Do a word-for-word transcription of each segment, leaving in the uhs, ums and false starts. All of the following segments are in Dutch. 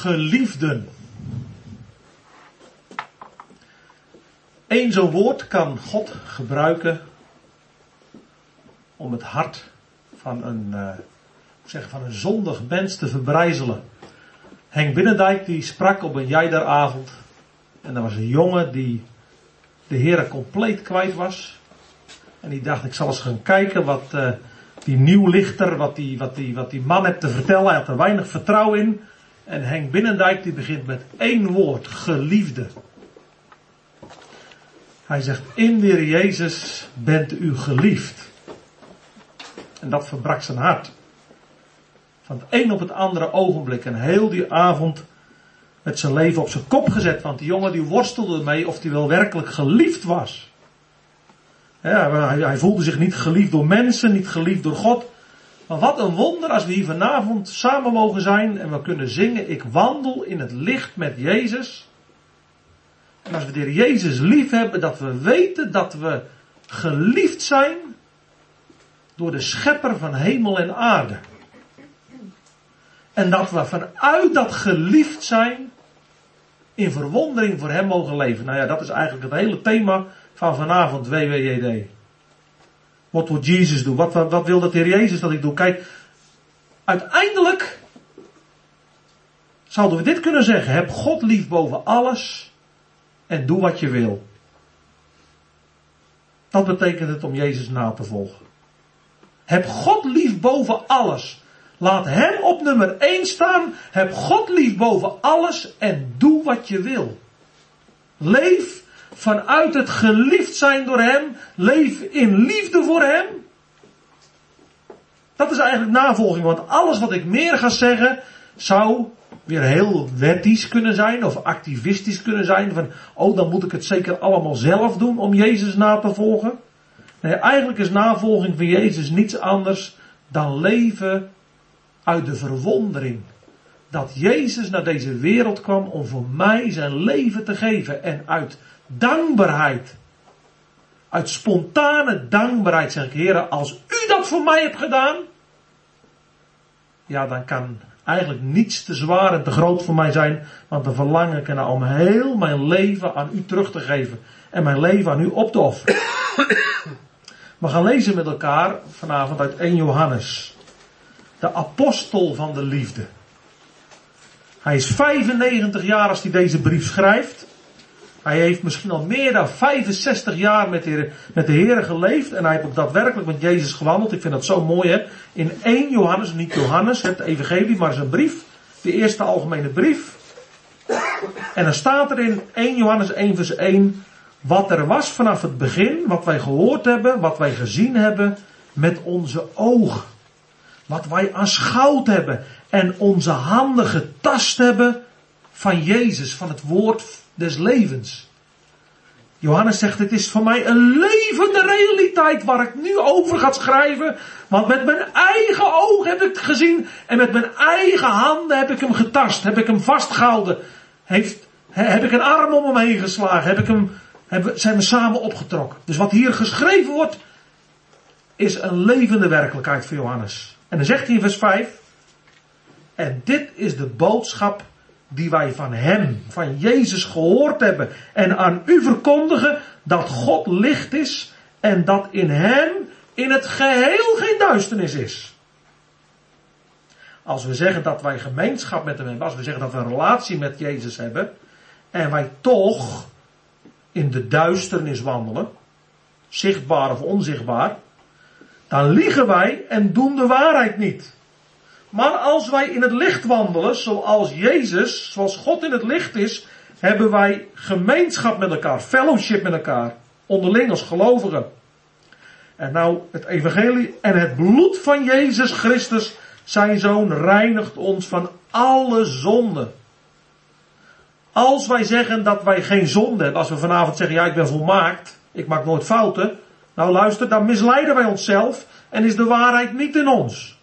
geliefden. Eén zo'n woord kan God gebruiken om het hart van een, uh, zeg, van een zondig mens te verbrijzelen. Henk Binnendijk die sprak op een jijderavond. En er was een jongen die de Heere compleet kwijt was. En die dacht, ik zal eens gaan kijken wat uh, die nieuwlichter, wat die, wat, die, wat die man heeft te vertellen. Hij had er weinig vertrouwen in. En Henk Binnendijk die begint met één woord, geliefde. Hij zegt, in de Heer Jezus bent u geliefd. En dat verbrak zijn hart. Van het een op het andere ogenblik. En heel die avond met zijn leven op zijn kop gezet. Want die jongen die worstelde ermee of hij wel werkelijk geliefd was. Ja, hij, hij voelde zich niet geliefd door mensen, niet geliefd door God. Maar wat een wonder als we hier vanavond samen mogen zijn en we kunnen zingen. Ik wandel in het licht met Jezus. En als we de Heer Jezus lief hebben, dat we weten dat we geliefd zijn door de schepper van hemel en aarde. En dat we vanuit dat geliefd zijn in verwondering voor hem mogen leven. Nou ja, dat is eigenlijk het hele thema van vanavond, W W J D. What would Jesus do? Wat, wat, wat wil dat Heer Jezus dat ik doe? Kijk, uiteindelijk zouden we dit kunnen zeggen. Heb God lief boven alles en doe wat je wil. Dat betekent het om Jezus na te volgen. Heb God lief boven alles. Laat hem op nummer één staan. Heb God lief boven alles en doe wat je wil. Leef vanuit het geliefd zijn door hem. Leef in liefde voor hem. Dat is eigenlijk navolging. Want alles wat ik meer ga zeggen zou weer heel wettisch kunnen zijn. Of activistisch kunnen zijn. Van, oh, dan moet ik het zeker allemaal zelf doen om Jezus na te volgen. Nee, eigenlijk is navolging van Jezus niets anders dan leven uit de verwondering. Dat Jezus naar deze wereld kwam om voor mij zijn leven te geven. En uit dankbaarheid. Uit spontane dankbaarheid zeg ik, Heere, als u dat voor mij hebt gedaan. Ja, dan kan eigenlijk niets te zwaar en te groot voor mij zijn. Want dan verlang ik ernaar om heel mijn leven aan u terug te geven. En mijn leven aan u op te offeren. We gaan lezen met elkaar vanavond uit eerste Johannes. De apostel van de liefde. Hij is vijfennegentig jaar als hij deze brief schrijft. Hij heeft misschien al meer dan vijfenzestig jaar met de, met de Heer geleefd. En hij heeft ook daadwerkelijk met Jezus gewandeld. Ik vind dat zo mooi, hè. In eerste Johannes, niet Johannes, het evangelie, maar zijn brief. De eerste algemene brief. En dan staat er in eerste Johannes één vers één. Wat er was vanaf het begin, wat wij gehoord hebben, wat wij gezien hebben met onze ogen. Wat wij aanschouwd hebben en onze handen getast hebben van Jezus, van het woord des levens. Johannes zegt, het is voor mij een levende realiteit waar ik nu over ga schrijven. Want met mijn eigen ogen heb ik het gezien en met mijn eigen handen heb ik hem getast, heb ik hem vastgehouden. Heeft, heb ik een arm om hem heen geslagen, heb ik hem, heb, zijn we samen opgetrokken. Dus wat hier geschreven wordt, is een levende werkelijkheid voor Johannes. En dan zegt hij in vers vijf. En dit is de boodschap die wij van hem, van Jezus gehoord hebben. En aan u verkondigen dat God licht is. En dat in hem in het geheel geen duisternis is. Als we zeggen dat wij gemeenschap met hem hebben. Als we zeggen dat we een relatie met Jezus hebben. En wij toch in de duisternis wandelen. Zichtbaar of onzichtbaar. Dan liegen wij en doen de waarheid niet. Maar als wij in het licht wandelen, zoals Jezus, zoals God in het licht is, hebben wij gemeenschap met elkaar, fellowship met elkaar, onderling als gelovigen. En nou het evangelie en het bloed van Jezus Christus, zijn Zoon, reinigt ons van alle zonde. Als wij zeggen dat wij geen zonde hebben, als we vanavond zeggen, ja, ik ben volmaakt, ik maak nooit fouten. Nou luister, dan misleiden wij onszelf en is de waarheid niet in ons.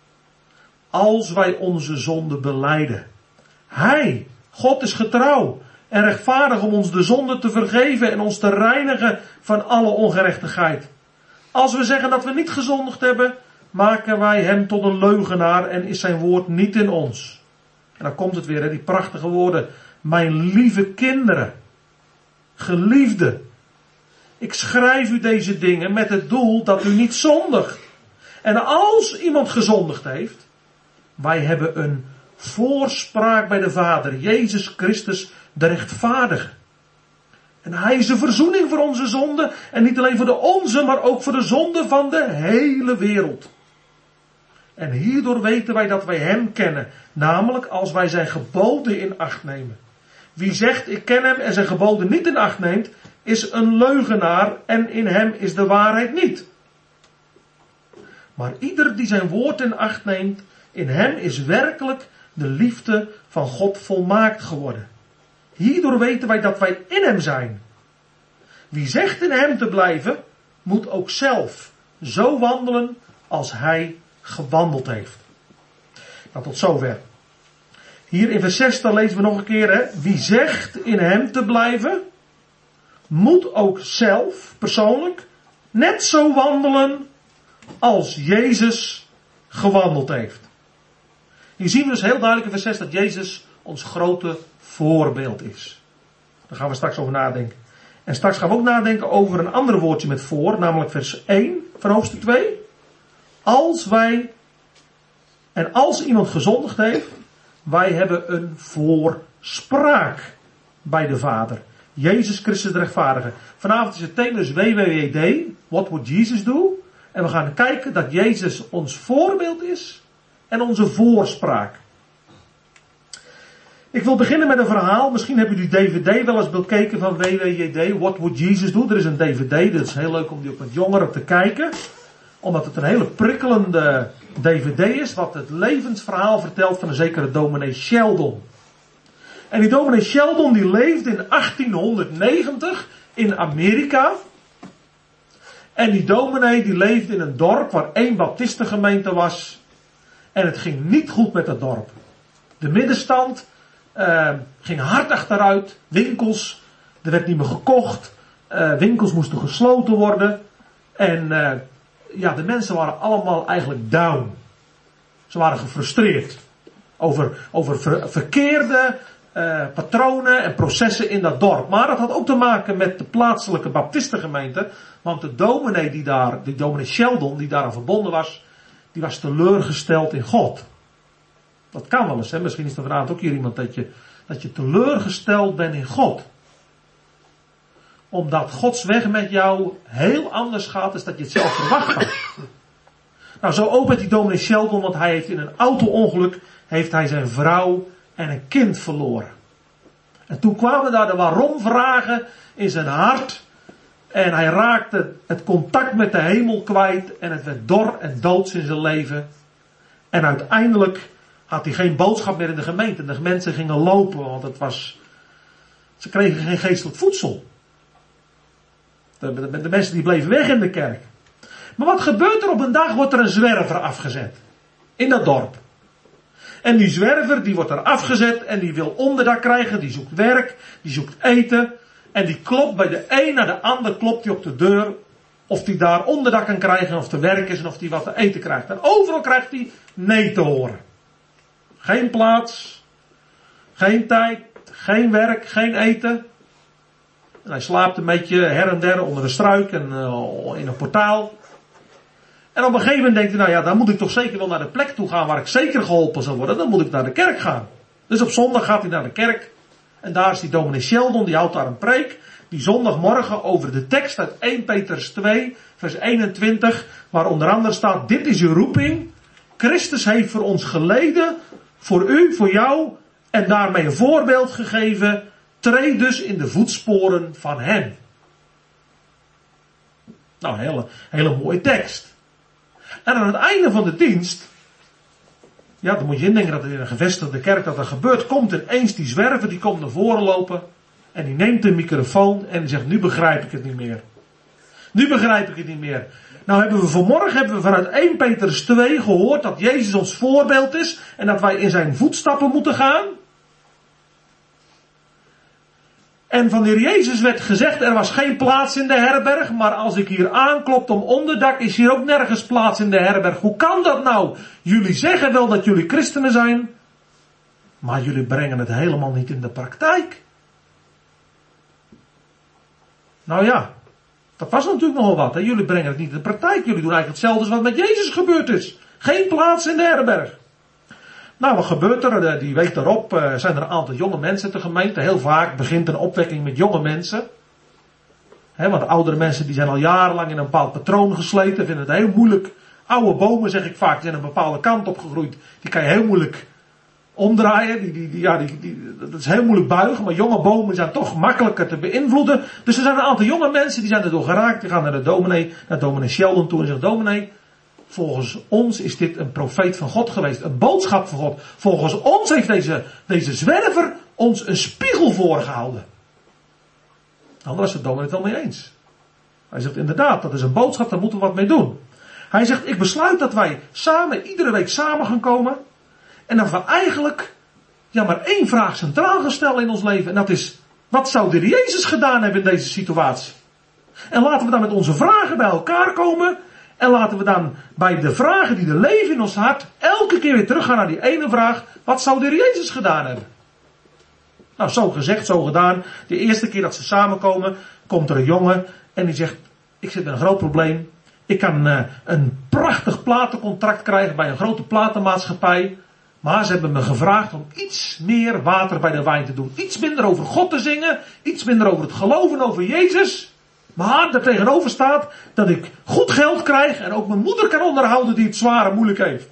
Als wij onze zonde belijden. Hij, God is getrouw en rechtvaardig om ons de zonde te vergeven en ons te reinigen van alle ongerechtigheid. Als we zeggen dat we niet gezondigd hebben, maken wij hem tot een leugenaar en is zijn woord niet in ons. En dan komt het weer, hè, die prachtige woorden. Mijn lieve kinderen. Geliefde. Ik schrijf u deze dingen met het doel dat u niet zondigt. En als iemand gezondigd heeft. Wij hebben een voorspraak bij de Vader. Jezus Christus de rechtvaardige. En hij is de verzoening voor onze zonde. En niet alleen voor de onze, maar ook voor de zonde van de hele wereld. En hierdoor weten wij dat wij hem kennen. Namelijk als wij zijn geboden in acht nemen. Wie zegt ik ken hem en zijn geboden niet in acht neemt, is een leugenaar en in hem is de waarheid niet. Maar ieder die zijn woord in acht neemt, in hem is werkelijk de liefde van God volmaakt geworden. Hierdoor weten wij dat wij in hem zijn. Wie zegt in hem te blijven, moet ook zelf zo wandelen als hij gewandeld heeft. Nou, tot zover. Hier in vers zes dan lezen we nog een keer, hè. Wie zegt in hem te blijven, moet ook zelf, persoonlijk, net zo wandelen als Jezus gewandeld heeft. Hier zien we dus heel duidelijk in vers zes dat Jezus ons grote voorbeeld is. Daar gaan we straks over nadenken. En straks gaan we ook nadenken over een ander woordje met voor, namelijk vers één van hoofdstuk twee. Als wij, en als iemand gezondigd heeft, wij hebben een voorspraak bij de Vader. Jezus Christus de rechtvaardige. Vanavond is het thema dus W W J D. What would Jesus do? En we gaan kijken dat Jezus ons voorbeeld is en onze voorspraak. Ik wil beginnen met een verhaal. Misschien hebben jullie die D V D wel eens bekeken van W W J D. What would Jesus do? Er is een D V D. Dat is heel leuk om die ook met jongeren te kijken. Omdat het een hele prikkelende D V D is. Wat het levensverhaal vertelt van een zekere dominee Sheldon. En die dominee Sheldon die leefde in achttienhonderdnegentig in Amerika. En die dominee die leefde in een dorp waar één baptistengemeente was. En het ging niet goed met dat dorp. De middenstand uh, ging hard achteruit. Winkels, er werd niet meer gekocht. Uh, winkels moesten gesloten worden. En uh, ja, de mensen waren allemaal eigenlijk down. Ze waren gefrustreerd. Over, over ver, verkeerde uh, patronen en processen in dat dorp. Maar dat had ook te maken met de plaatselijke baptistengemeente. Want de dominee die daar, die dominee Sheldon die daaraan verbonden was, die was teleurgesteld in God. Dat kan wel eens, hè. Misschien is er vanavond ook hier iemand dat je, dat je teleurgesteld bent in God. Omdat Gods weg met jou heel anders gaat dan dat je het zelf verwacht had. Nou, zo ook met die dominee Sheldon, want hij heeft in een auto-ongeluk, heeft hij zijn vrouw en een kind verloren. En toen kwamen daar de waarom-vragen in zijn hart. En hij raakte het contact met de hemel kwijt. En het werd dor en doods in zijn leven. En uiteindelijk had hij geen boodschap meer in de gemeente. De mensen gingen lopen, want het was, ze kregen geen geestelijk voedsel. De, de, de mensen die bleven weg in de kerk. Maar wat gebeurt er op een dag? Wordt er een zwerver afgezet. In dat dorp. En die zwerver die wordt er afgezet en die wil onderdak krijgen. Die zoekt werk, die zoekt eten. En die klopt bij de een naar de ander, klopt hij op de deur. Of hij daar onderdak kan krijgen, of te werk is en of hij wat te eten krijgt. En overal krijgt hij nee te horen. Geen plaats, geen tijd, geen werk, geen eten. En hij slaapt een beetje her en der onder een struik en uh, in een portaal. En op een gegeven moment denkt hij, nou ja, dan moet ik toch zeker wel naar de plek toe gaan waar ik zeker geholpen zal worden. Dan moet ik naar de kerk gaan. Dus op zondag gaat hij naar de kerk. En daar is die dominee Sheldon, die houdt daar een preek. Die zondagmorgen over de tekst uit Eerste Petrus twee, vers eenentwintig. Waar onder andere staat, dit is uw roeping. Christus heeft voor ons geleden. Voor u, voor jou. En daarmee een voorbeeld gegeven. Treed dus in de voetsporen van hem. Nou, een hele, hele mooie tekst. En aan het einde van de dienst. Ja, dan moet je indenken dat er in een gevestigde kerk dat er gebeurt. Komt ineens die zwerver, die komt naar voren lopen. En die neemt de microfoon en die zegt, nu begrijp ik het niet meer. Nu begrijp ik het niet meer. Nou hebben we vanmorgen hebben we vanuit Eerste Petrus twee gehoord dat Jezus ons voorbeeld is. En dat wij in zijn voetstappen moeten gaan. En van de Heer Jezus werd gezegd, er was geen plaats in de herberg. Maar als ik hier aanklop om onderdak, is hier ook nergens plaats in de herberg. Hoe kan dat nou? Jullie zeggen wel dat jullie christenen zijn. Maar jullie brengen het helemaal niet in de praktijk. Nou ja, dat was natuurlijk nogal wat. Hè? Jullie brengen het niet in de praktijk. Jullie doen eigenlijk hetzelfde als wat met Jezus gebeurd is. Geen plaats in de herberg. Nou, wat gebeurt er? Die week daarop uh, zijn er een aantal jonge mensen in de gemeente. Heel vaak begint een opwekking met jonge mensen. He, want oudere mensen die zijn al jarenlang in een bepaald patroon gesleten. Vinden het heel moeilijk. Oude bomen, zeg ik vaak, die zijn een bepaalde kant opgegroeid. Die kan je heel moeilijk omdraaien. Die, die, die, ja, die, die, dat is heel moeilijk buigen. Maar jonge bomen zijn toch makkelijker te beïnvloeden. Dus er zijn een aantal jonge mensen die zijn erdoor geraakt. Die gaan naar de dominee, naar dominee Sheldon toe en zeggen: dominee, volgens ons is dit een profeet van God geweest. Een boodschap van God. Volgens ons heeft deze, deze zwerver ons een spiegel voorgehouden. Nou, daar was de dominee het wel mee eens. Hij zegt inderdaad, dat is een boodschap, daar moeten we wat mee doen. Hij zegt, ik besluit dat wij samen, iedere week samen gaan komen. En dat we eigenlijk, ja, maar één vraag centraal gaan stellen in ons leven. En dat is, wat zou de Heer Jezus gedaan hebben in deze situatie? En laten we dan met onze vragen bij elkaar komen. En laten we dan bij de vragen die er leven in ons hart, elke keer weer teruggaan naar die ene vraag. Wat zou de Heer Jezus gedaan hebben? Nou, zo gezegd, zo gedaan. De eerste keer dat ze samenkomen, komt er een jongen en die zegt, ik zit met een groot probleem. Ik kan uh, een prachtig platencontract krijgen bij een grote platenmaatschappij. Maar ze hebben me gevraagd om iets meer water bij de wijn te doen. Iets minder over God te zingen. Iets minder over het geloven over Jezus. Maar daar tegenover staat dat ik goed geld krijg en ook mijn moeder kan onderhouden die het zwaar en moeilijk heeft.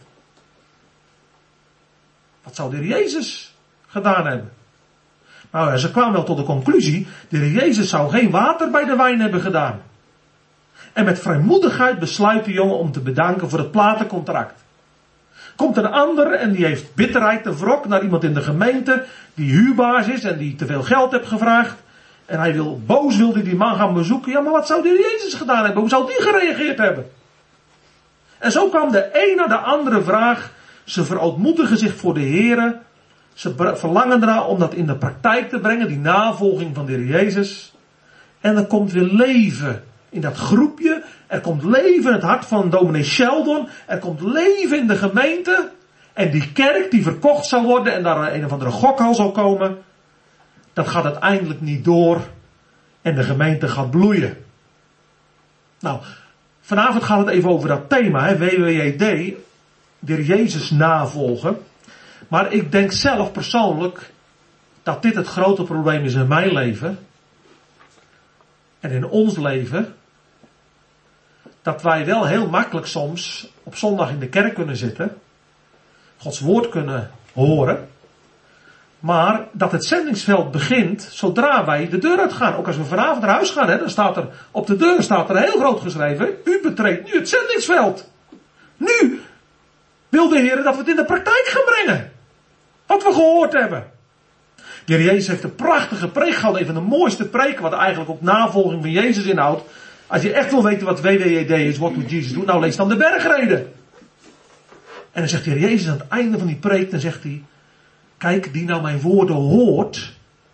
Wat zou de Heer Jezus gedaan hebben? Nou, ze kwamen wel tot de conclusie, de Heer Jezus zou geen water bij de wijn hebben gedaan. En met vrijmoedigheid besluit de jongen om te bedanken voor het platencontract. Komt een ander en die heeft bitterheid te wrok naar iemand in de gemeente die huurbaas is en die te veel geld heeft gevraagd. En hij wil, boos wilde die man gaan bezoeken. Ja, maar wat zou de Heer Jezus gedaan hebben? Hoe zou die gereageerd hebben? En zo kwam de een naar de andere vraag. Ze verootmoedigen zich voor de Heere. Ze verlangen ernaar om dat in de praktijk te brengen, die navolging van de Heer Jezus. En er komt weer leven in dat groepje. Er komt leven in het hart van dominee Sheldon. Er komt leven in de gemeente. En die kerk die verkocht zou worden en daar een of andere gokhal zal komen. Dat gaat uiteindelijk niet door. En de gemeente gaat bloeien. Nou, vanavond gaat het even over dat thema, hè, W W J D. De Heer Jezus navolgen. Maar ik denk zelf persoonlijk dat dit het grote probleem is in mijn leven. En in ons leven. Dat wij wel heel makkelijk soms op zondag in de kerk kunnen zitten. Gods woord kunnen horen. Maar dat het zendingsveld begint zodra wij de deur uitgaan. Ook als we vanavond naar huis gaan, hè, dan staat er op de deur staat er heel groot geschreven. U betreedt nu het zendingsveld. Nu wil de Heer dat we het in de praktijk gaan brengen. Wat we gehoord hebben. De Heer Jezus heeft een prachtige preek gehad. Een van de mooiste preken wat eigenlijk ook navolging van Jezus inhoudt. Als je echt wil weten wat W W J D is, what would Jesus do? Nou, lees dan de bergreden. En dan zegt de Heer Jezus aan het einde van die preek, dan zegt hij, kijk, die nou mijn woorden hoort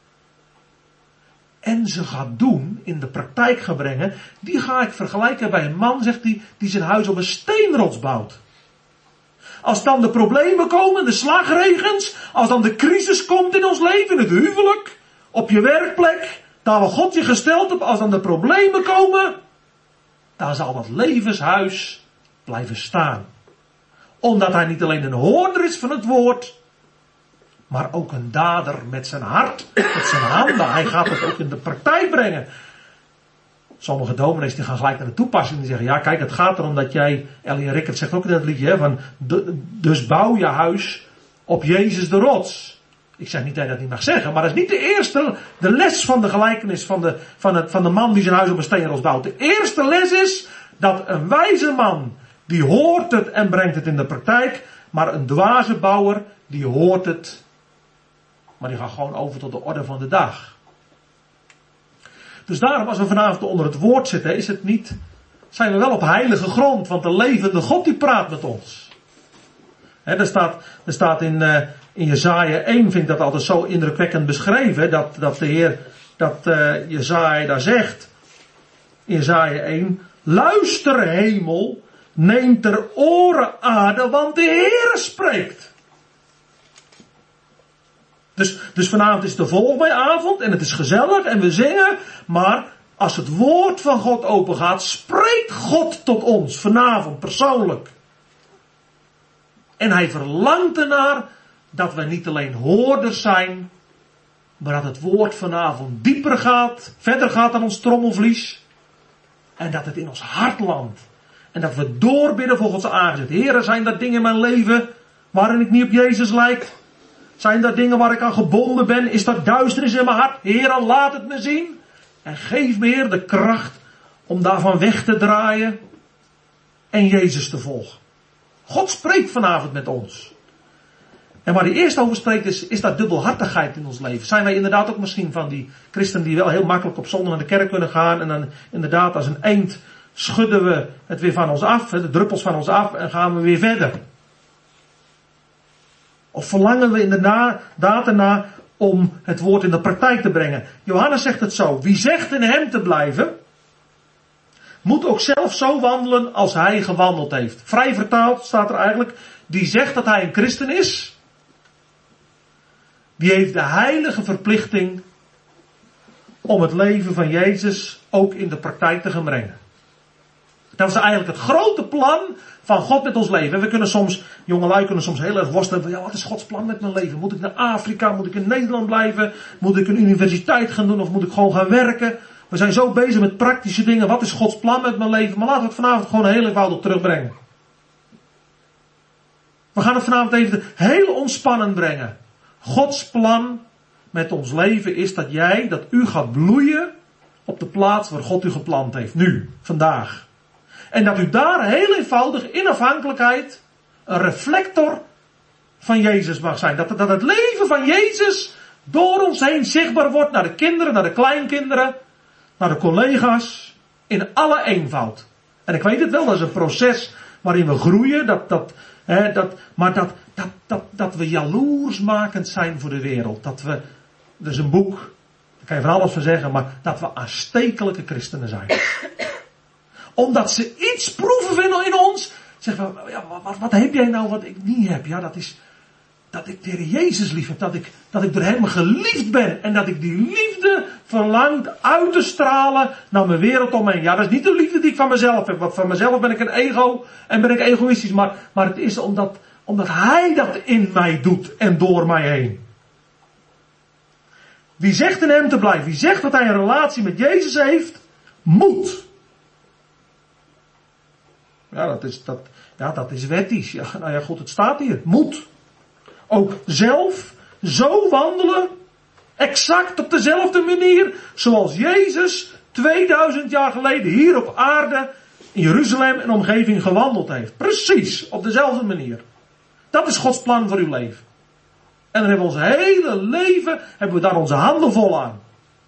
en ze gaat doen, in de praktijk gaan brengen, die ga ik vergelijken bij een man, zegt hij, die zijn huis op een steenrots bouwt. Als dan de problemen komen, de slagregens, als dan de crisis komt in ons leven, in het huwelijk, op je werkplek, daar waar God je gesteld hebt, als dan de problemen komen, dan zal dat levenshuis blijven staan. Omdat hij niet alleen een hoorder is van het woord, maar ook een dader met zijn hart, met zijn handen. Hij gaat het ook in de praktijk brengen. Sommige dominees die gaan gelijk naar de toepassing. Die zeggen, ja kijk, het gaat erom dat jij, Ellie Rickert zegt ook in dat liedje, hè, van, de, dus bouw je huis op Jezus de rots. Ik zeg niet dat je dat niet mag zeggen, maar dat is niet de eerste, de les van de gelijkenis van de, van het, van de man die zijn huis op een steenrots bouwt. De eerste les is dat een wijze man, die hoort het en brengt het in de praktijk, maar een dwaze bouwer, die hoort het, maar die gaat gewoon over tot de orde van de dag. Dus daarom, als we vanavond onder het woord zitten, is het niet, zijn we wel op heilige grond, want de levende God die praat met ons. He, er staat, er staat in, uh, in Jesaja één, vind ik dat altijd zo indrukwekkend beschreven, dat, dat de Heer, dat uh, Jesaja daar zegt, in Jesaja één, luister hemel, neem ter oren aarde, want de Heer spreekt. Dus, dus vanavond is de volgbijavond en het is gezellig en we zingen. Maar als het woord van God open gaat, spreekt God tot ons vanavond persoonlijk. En hij verlangt ernaar dat wij niet alleen hoorders zijn, maar dat het woord vanavond dieper gaat, verder gaat dan ons trommelvlies. En dat het in ons hart landt. En dat we doorbidden voor Gods aangezicht. Heere, zijn er dingen in mijn leven waarin ik niet op Jezus lijk? Zijn er dingen waar ik aan gebonden ben? Is dat duisternis in mijn hart? Heere, laat het me zien. En geef me, Heer, de kracht om daarvan weg te draaien en Jezus te volgen. God spreekt vanavond met ons. En waar hij eerst over spreekt is, is dat dubbelhartigheid in ons leven. Zijn wij inderdaad ook misschien van die christenen die wel heel makkelijk op zondag naar de kerk kunnen gaan. En dan inderdaad als een eend schudden we het weer van ons af. De druppels van ons af en gaan we weer verder. Of verlangen we inderdaad ernaar om het woord in de praktijk te brengen. Johannes zegt het zo. Wie zegt in hem te blijven, moet ook zelf zo wandelen als hij gewandeld heeft. Vrij vertaald staat er eigenlijk, die zegt dat hij een christen is, die heeft de heilige verplichting om het leven van Jezus ook in de praktijk te gaan brengen. Dat is eigenlijk het grote plan van God met ons leven. En we kunnen soms, jongelui kunnen soms heel erg worstelen van, ja, wat is Gods plan met mijn leven? Moet ik naar Afrika? Moet ik in Nederland blijven? Moet ik een universiteit gaan doen? Of moet ik gewoon gaan werken? We zijn zo bezig met praktische dingen. Wat is Gods plan met mijn leven? Maar laten we het vanavond gewoon heel eenvoudig terugbrengen. We gaan het vanavond even heel ontspannend brengen. Gods plan met ons leven is dat jij, dat u gaat bloeien op de plaats waar God u geplant heeft. Nu, vandaag. En dat u daar heel eenvoudig in afhankelijkheid een reflector van Jezus mag zijn. Dat, dat het leven van Jezus door ons heen zichtbaar wordt naar de kinderen, naar de kleinkinderen, naar de collega's, in alle eenvoud. En ik weet het wel, dat is een proces waarin we groeien, dat, dat, hè, dat, maar dat, dat, dat, dat we jaloersmakend zijn voor de wereld. Dat we, er is een boek, daar kan je van alles van zeggen, maar dat we aanstekelijke christenen zijn. Omdat ze iets proeven vinden in ons, zeggen we, ja, wat, wat heb jij nou wat ik niet heb? Ja, dat is dat ik de Heer Jezus lief heb, dat ik, dat ik door hem geliefd ben en dat ik die liefde verlangt uit te stralen naar mijn wereld om me heen. Ja, dat is niet de liefde die ik van mezelf heb, want van mezelf ben ik een ego en ben ik egoïstisch, maar, maar het is omdat, omdat hij dat in mij doet en door mij heen. Wie zegt in hem te blijven, wie zegt dat hij een relatie met Jezus heeft, moet. Ja, dat is, dat, ja, dat is wettisch. Ja, nou ja, goed, het staat hier. Moet. Ook zelf zo wandelen, exact op dezelfde manier, zoals Jezus tweeduizend jaar geleden hier op aarde, in Jeruzalem en omgeving gewandeld heeft. Precies, op dezelfde manier. Dat is Gods plan voor uw leven. En dan hebben we ons hele leven, hebben we daar onze handen vol aan.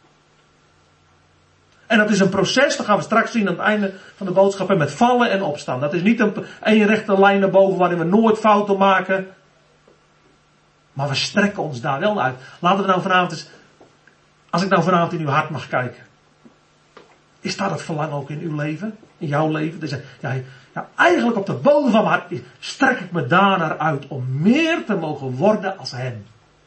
En dat is een proces, dat gaan we straks zien aan het einde van de boodschap, met vallen en opstaan. Dat is niet een, een rechte lijn naar boven waarin we nooit fouten maken. Maar we strekken ons daar wel naar uit. Laten we nou vanavond eens, als ik nou vanavond in uw hart mag kijken. Is daar het verlangen ook in uw leven? In jouw leven? Dus, ja, ja, eigenlijk op de bodem van mijn hart strek ik me daar naar uit om meer te mogen worden als hem.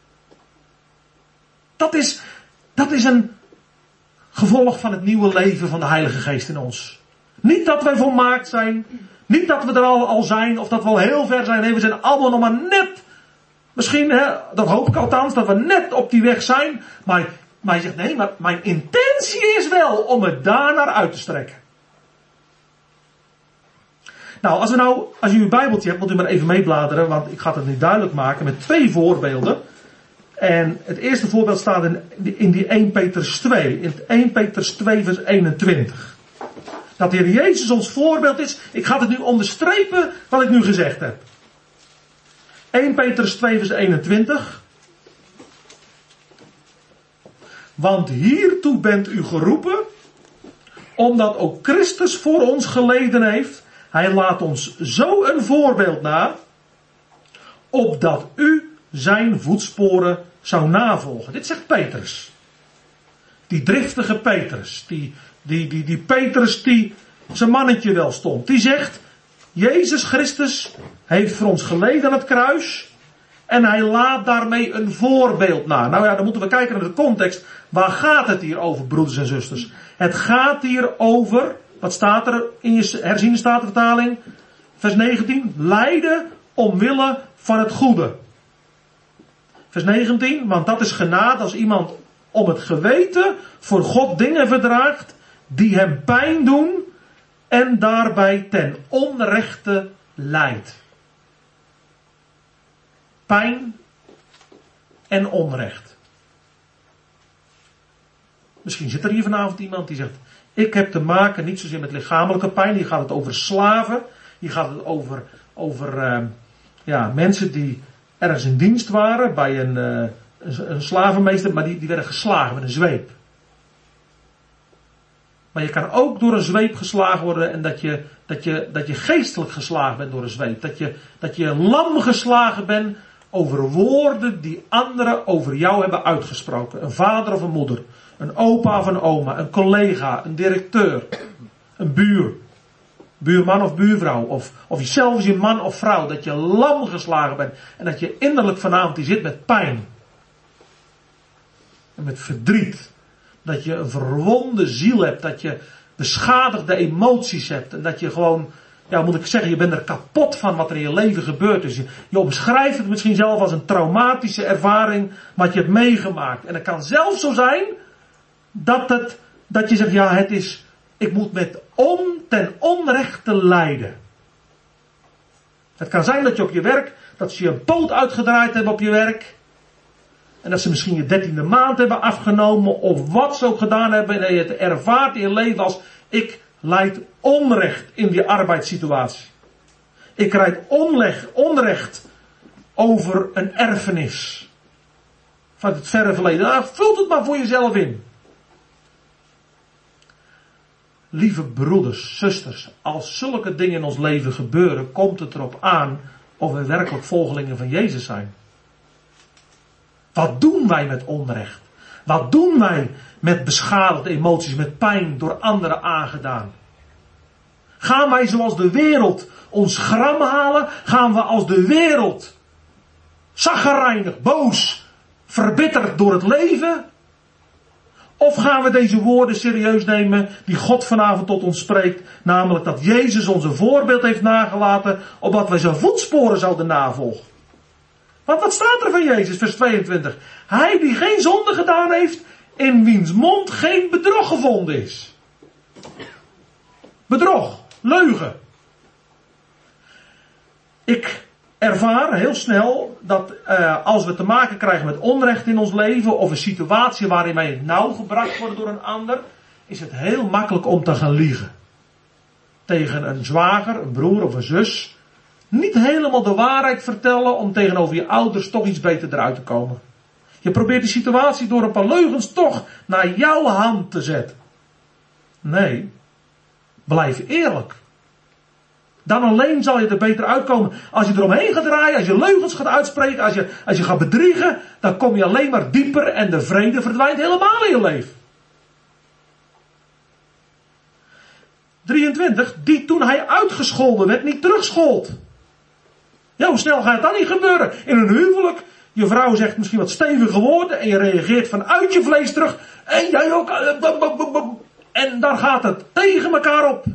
Dat is, dat is een gevolg van het nieuwe leven van de Heilige Geest in ons. Niet dat wij volmaakt zijn. Niet dat we er al, al zijn. Of dat we al heel ver zijn. Nee, we zijn allemaal nog maar net. Misschien, hè, dat hoop ik althans, dat we net op die weg zijn. Maar, maar je zegt, nee, maar mijn intentie is wel om het daar naar uit te strekken. Nou, als we nou, als u uw Bijbeltje hebt, moet u maar even meebladeren. Want ik ga het nu duidelijk maken met twee voorbeelden. En het eerste voorbeeld staat in, in die eerste Petrus twee. In eerste Petrus twee vers eenentwintig. Dat de Heer Jezus ons voorbeeld is. Ik ga het nu onderstrepen wat ik nu gezegd heb. eerste Petrus twee vers eenentwintig. Want hiertoe bent u geroepen, omdat ook Christus voor ons geleden heeft. Hij laat ons zo een voorbeeld na, opdat u zijn voetsporen zou navolgen. Dit zegt Petrus. Die driftige Petrus. Die, die, die, die Petrus die zijn mannetje wel stond. Die zegt, Jezus Christus heeft voor ons geleden aan het kruis. En hij laat daarmee een voorbeeld na. Nou ja, dan moeten we kijken naar de context. Waar gaat het hier over, broeders en zusters? Het gaat hier over, wat staat er in je herziene statenvertaling? Vers negentien. Lijden omwille van het goede. Vers negentien. Want dat is genade als iemand om het geweten voor God dingen verdraagt die hem pijn doen en daarbij ten onrechte lijdt. Pijn en onrecht. Misschien zit er hier vanavond iemand die zegt, ik heb te maken niet zozeer met lichamelijke pijn, hier gaat het over slaven, hier gaat het over, over uh, ja, mensen die ergens in dienst waren bij een, uh, een, een slavenmeester, maar die, die werden geslagen met een zweep. Maar je kan ook door een zweep geslagen worden en dat je, dat je, dat je geestelijk geslagen bent door een zweep. Dat je, dat je lam geslagen bent over woorden die anderen over jou hebben uitgesproken. Een vader of een moeder, een opa of een oma, een collega, een directeur, een buur, buurman of buurvrouw. Of, of jezelf als je man of vrouw, dat je lam geslagen bent. En dat je innerlijk vanavond die zit met pijn. En met verdriet. Dat je een verwonde ziel hebt. Dat je beschadigde emoties hebt. En dat je gewoon, ja moet ik zeggen, je bent er kapot van wat er in je leven gebeurd is. Je, je omschrijft het misschien zelf als een traumatische ervaring wat je hebt meegemaakt. En het kan zelfs zo zijn dat, het, dat je zegt, ja het is, ik moet met on, ten onrechte lijden. Het kan zijn dat je op je werk, dat ze je een poot uitgedraaid hebben op je werk. En dat ze misschien je dertiende maand hebben afgenomen. Of wat ze ook gedaan hebben. En je het ervaart in je leven als, ik lijd onrecht in die arbeidssituatie. Ik rijd onrecht, onrecht over een erfenis. Van het verre verleden. Nou, vult het maar voor jezelf in. Lieve broeders, zusters. Als zulke dingen in ons leven gebeuren. Komt het erop aan of we werkelijk volgelingen van Jezus zijn. Wat doen wij met onrecht? Wat doen wij met beschadigde emoties, met pijn door anderen aangedaan? Gaan wij zoals de wereld ons gram halen? Gaan we als de wereld chagrijnig, boos, verbitterd door het leven? Of gaan we deze woorden serieus nemen die God vanavond tot ons spreekt? Namelijk dat Jezus ons een voorbeeld heeft nagelaten, opdat wij zijn voetsporen zouden navolgen. Want wat staat er van Jezus, vers tweeëntwintig? Hij die geen zonde gedaan heeft, in wiens mond geen bedrog gevonden is. Bedrog, leugen. Ik ervaar heel snel dat uh, als we te maken krijgen met onrecht in ons leven, of een situatie waarin wij in het nauw gebracht worden door een ander, is het heel makkelijk om te gaan liegen. Tegen een zwager, een broer of een zus. Niet helemaal de waarheid vertellen om tegenover je ouders toch iets beter eruit te komen. Je probeert die situatie door een paar leugens toch naar jouw hand te zetten. Nee, blijf eerlijk. Dan alleen zal je er beter uitkomen. Als je eromheen gaat draaien, als je leugens gaat uitspreken, als je, als je gaat bedriegen, dan kom je alleen maar dieper en de vrede verdwijnt helemaal in je leven. drieëntwintig, die toen hij uitgescholden werd niet terugschold. Ja, hoe snel gaat het dan niet gebeuren? In een huwelijk, je vrouw zegt misschien wat stevige woorden en je reageert vanuit je vlees terug. En jij ook. En dan gaat het tegen elkaar op.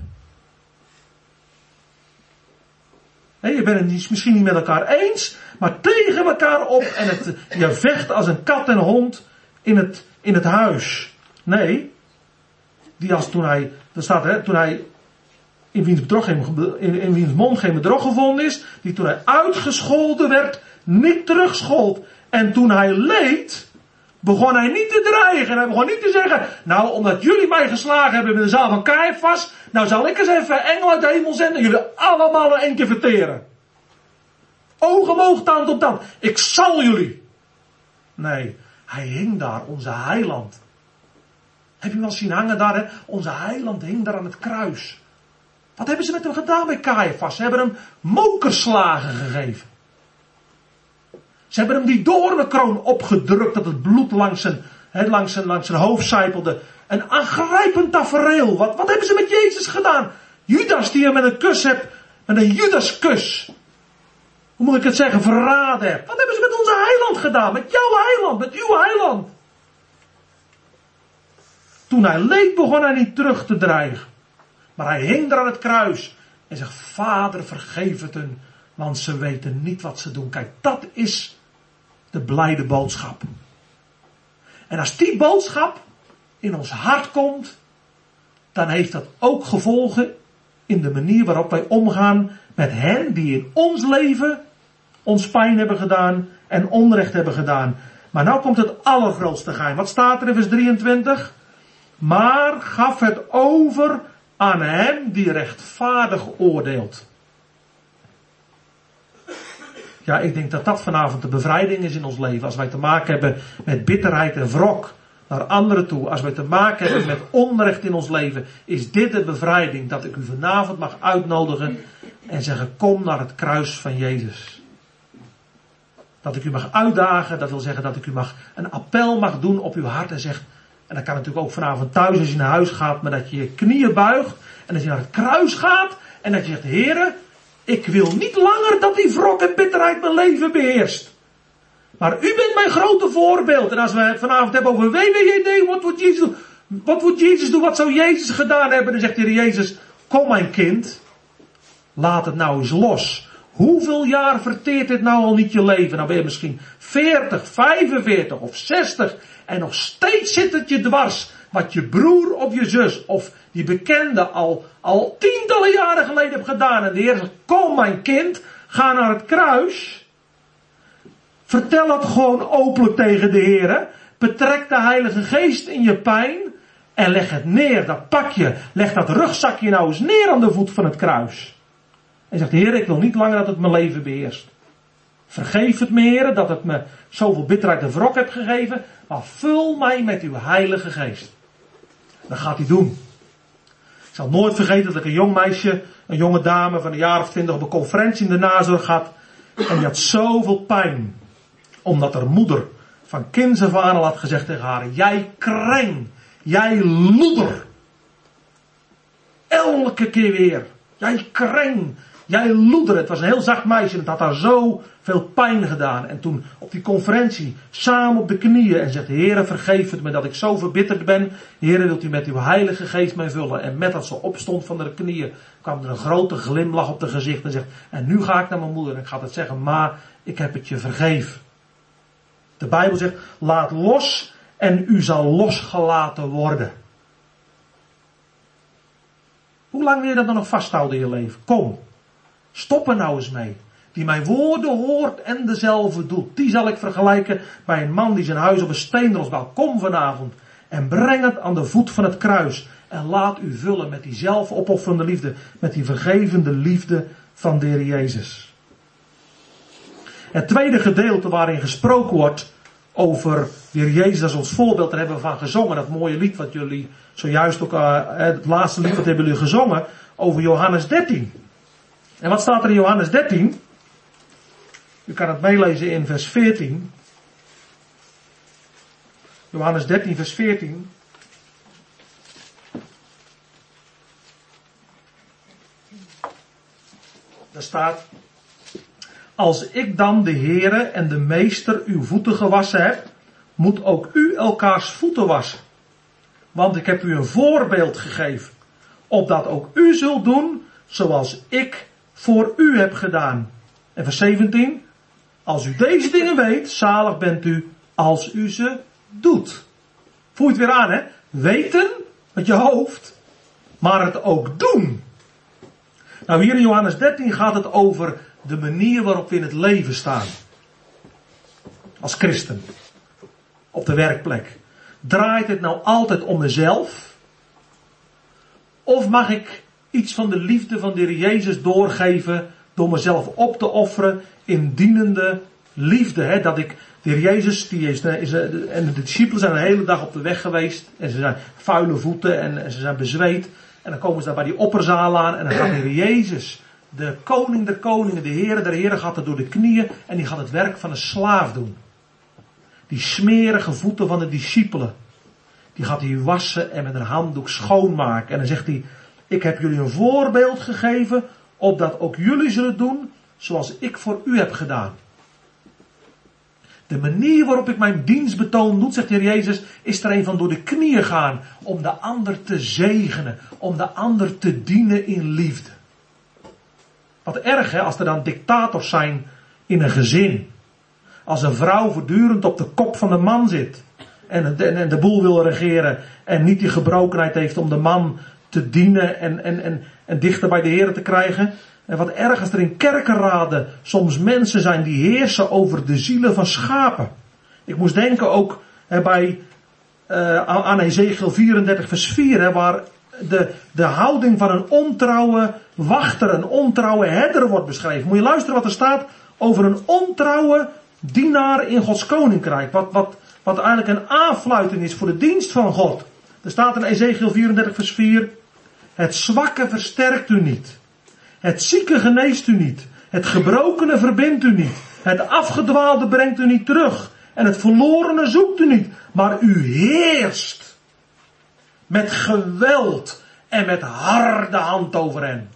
Je bent het misschien niet met elkaar eens, maar tegen elkaar op en het, je vecht als een kat en hond in het, in het huis. Nee, die als toen hij, er staat hè, toen hij in wiens, bedrog, in, in wiens mond geen bedrog gevonden is, die toen hij uitgescholden werd, niet terugschold. En toen hij leed, begon hij niet te dreigen. Hij begon niet te zeggen, nou omdat jullie mij geslagen hebben in de zaal van Caiaphas, nou zal ik eens even engel uit de hemel zenden en jullie allemaal in één keer verteren. Oog om oog, tand op tand. Ik zal jullie. Nee, hij hing daar, onze heiland. Heb je hem wel zien hangen daar, hè? Onze heiland hing daar aan het kruis. Wat hebben ze met hem gedaan bij Caiaphas? Ze hebben hem mokerslagen gegeven. Ze hebben hem die doornenkroon opgedrukt dat het bloed langs zijn, he, langs zijn, langs zijn hoofd sijpelde. Een aangrijpend tafereel. Wat, wat hebben ze met Jezus gedaan? Judas die hem met een kus hebt, met een Judaskus. hoe moet ik het zeggen, verraden hebt. Wat hebben ze met onze heiland gedaan? Met jouw heiland, met uw heiland. Toen hij leed begon hij niet terug te dreigen. Maar hij hing er aan het kruis. En zegt, Vader vergeef het hun. Want ze weten niet wat ze doen. Kijk, dat is de blijde boodschap. En als die boodschap in ons hart komt, dan heeft dat ook gevolgen in de manier waarop wij omgaan met hen die in ons leven ons pijn hebben gedaan en onrecht hebben gedaan. Maar nou komt het allergrootste geheim. Wat staat er in vers drieëntwintig? Maar gaf het over aan hem die rechtvaardig oordeelt. Ja, ik denk dat dat vanavond de bevrijding is in ons leven. Als wij te maken hebben met bitterheid en wrok naar anderen toe. Als wij te maken hebben met onrecht in ons leven. Is dit de bevrijding dat ik u vanavond mag uitnodigen. En zeggen, kom naar het kruis van Jezus. Dat ik u mag uitdagen. Dat wil zeggen dat ik u mag een appel mag doen op uw hart. En zegt, en dat kan natuurlijk ook vanavond thuis als je naar huis gaat. Maar dat je je knieën buigt. En dat je naar het kruis gaat. En dat je zegt, Heere, ik wil niet langer dat die wrok en bitterheid mijn leven beheerst. Maar u bent mijn grote voorbeeld. En als we het vanavond hebben over W W J D, wat wordt Jezus doen? Wat wordt Jezus doen? Wat zou Jezus gedaan hebben? Dan zegt de Heer Jezus, kom mijn kind, laat het nou eens los. Hoeveel jaar verteert dit nou al niet je leven? Nou ben je misschien veertig, vijfenveertig of zestig. En nog steeds zit het je dwars. Wat je broer of je zus of die bekende al, al tientallen jaren geleden heeft gedaan. En de Heer zegt, kom mijn kind, ga naar het kruis. Vertel het gewoon openlijk tegen de Heer. Betrek de Heilige Geest in je pijn. En leg het neer, dat pakje. Leg dat rugzakje nou eens neer aan de voet van het kruis. En zegt, Heer, ik wil niet langer dat het mijn leven beheerst. Vergeef het me, Heer, dat het me zoveel bitterheid en wrok hebt gegeven. Maar vul mij met uw Heilige Geest. Dat gaat hij doen. Ik zal nooit vergeten dat ik een jong meisje, een jonge dame van een jaar of twintig op een conferentie in de nazorg had. En die had zoveel pijn. Omdat haar moeder van kinds af aan al had gezegd tegen haar, jij kreng, jij loeder. Elke keer weer. Jij kreng, jij loeder. Het was een heel zacht meisje en het had haar zo veel pijn gedaan. En toen op die conferentie, samen op de knieën en zegt, Heere, vergeef het me dat ik zo verbitterd ben. Heere, wilt u met uw Heilige Geest mij vullen. En met dat ze opstond van de knieën, kwam er een grote glimlach op haar gezicht en zegt, en nu ga ik naar mijn moeder en ik ga het zeggen, ma, ik heb het je vergeven. De Bijbel zegt, laat los en u zal losgelaten worden. Hoe lang wil je dat dan nog vasthouden in je leven? Kom, stop er nou eens mee. Die mijn woorden hoort en dezelfde doet. Die zal ik vergelijken bij een man die zijn huis op een steenros bouwt. Kom vanavond en breng het aan de voet van het kruis. En laat u vullen met die zelfopofferende liefde. Met die vergevende liefde van de Heer Jezus. Het tweede gedeelte waarin gesproken wordt over de Heer Jezus als ons voorbeeld. Daar hebben we van gezongen. Dat mooie lied wat jullie zojuist ook, uh, het laatste lied wat hebben jullie gezongen. Over Johannes dertien. En wat staat er in Johannes dertien? U kan het meelezen in vers veertien. Johannes dertien vers veertien. Daar staat, als ik dan de Heere en de Meester uw voeten gewassen heb, moet ook u elkaars voeten wassen. Want ik heb u een voorbeeld gegeven, opdat ook u zult doen zoals ik voor u heb gedaan. En vers zeventien, als u deze dingen weet, zalig bent u als u ze doet. Voel je het weer aan, hè? Weten met je hoofd, maar het ook doen. Nou, hier in Johannes dertien gaat het over de manier waarop we in het leven staan. Als christen. Op de werkplek. Draait het nou altijd om mezelf? Of mag ik iets van de liefde van de Heer Jezus doorgeven door mezelf op te offeren in dienende liefde? Hè? Dat ik, de Heer Jezus die is, is, en de discipelen zijn een hele dag op de weg geweest. En ze zijn vuile voeten en, en ze zijn bezweet. En dan komen ze daar bij die opperzaal aan en dan gaat de Heer Jezus, de koning der koningen, de Heere der Heren, gaat er door de knieën en die gaat het werk van een slaaf doen. Die smerige voeten van de discipelen, die gaat hij wassen en met een handdoek schoonmaken. En dan zegt hij, ik heb jullie een voorbeeld gegeven, opdat ook jullie zullen doen zoals ik voor u heb gedaan. De manier waarop ik mijn dienst betoon doet, zegt de Heer Jezus, is er een van door de knieën gaan. Om de ander te zegenen. Om de ander te dienen in liefde. Wat erg hè, als er dan dictators zijn in een gezin. Als een vrouw voortdurend op de kop van de man zit. En de, en de boel wil regeren. En niet die gebrokenheid heeft om de man te dienen en, en, en, en dichter bij de Heer te krijgen. En wat erg als er in kerkenraden soms mensen zijn die heersen over de zielen van schapen. Ik moest denken ook hè, bij uh, aan Ezekiel vierendertig vers vier, hè, waar de, de houding van een ontrouwe wachter, een ontrouwe herder wordt beschreven. Moet je luisteren wat er staat over een ontrouwe dienaar in Gods koninkrijk. Wat, wat, wat eigenlijk een aanfluiting is voor de dienst van God. Er staat in Ezekiel vierendertig vers vier. Het zwakke versterkt u niet. Het zieke geneest u niet. Het gebrokene verbindt u niet. Het afgedwaalde brengt u niet terug. En het verlorene zoekt u niet. Maar u heerst. Met geweld en met harde hand over hen.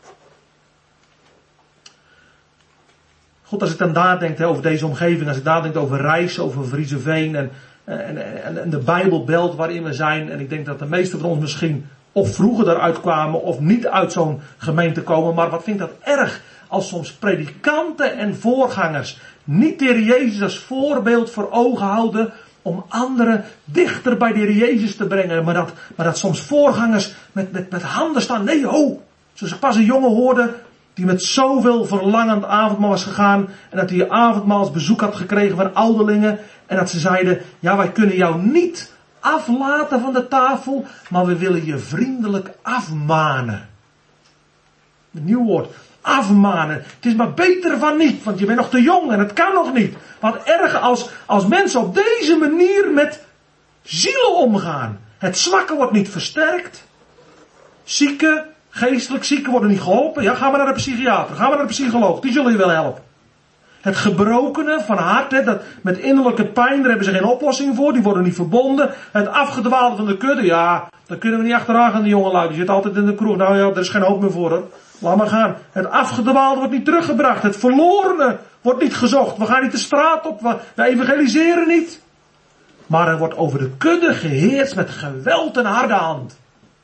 God, als ik dan nadenk over deze omgeving, als ik nadenk over Rijssen, over Vriezenveen en, en, en, en de Bijbelbelt waarin we zijn. En ik denk dat de meesten van ons misschien of vroeger eruit kwamen of niet uit zo'n gemeente komen. Maar wat vind ik dat erg als soms predikanten en voorgangers niet de Heer Jezus als voorbeeld voor ogen houden om anderen dichter bij de Heer Jezus te brengen. Maar dat, maar dat soms voorgangers met, met, met handen staan. Nee, ho! Zoals ik pas een jongen hoorde die met zoveel verlangend avondmaal was gegaan. En dat hij avondmaalsbezoek had gekregen van ouderlingen. En dat ze zeiden, ja, wij kunnen jou niet aflaten van de tafel, maar we willen je vriendelijk afmanen. Een nieuw woord. Afmanen. Het is maar beter van niet, want je bent nog te jong en het kan nog niet. Wat erg als, als mensen op deze manier met zielen omgaan. Het zwakke wordt niet versterkt. Zieken, geestelijk zieken worden niet geholpen. Ja, ga maar naar de psychiater, ga maar naar de psycholoog, die zullen je wel helpen. Het gebrokene van hart, hè, dat met innerlijke pijn, daar hebben ze geen oplossing voor, die worden niet verbonden. Het afgedwaalde van de kudde, ja, daar kunnen we niet achteraan gaan, die jongelui, die zitten altijd in de kroeg. Nou ja, er is geen hoop meer voor, hoor. Laat maar gaan. Het afgedwaalde wordt niet teruggebracht, het verlorene wordt niet gezocht. We gaan niet de straat op, we, we evangeliseren niet. Maar er wordt over de kudde geheerst met geweld en harde hand.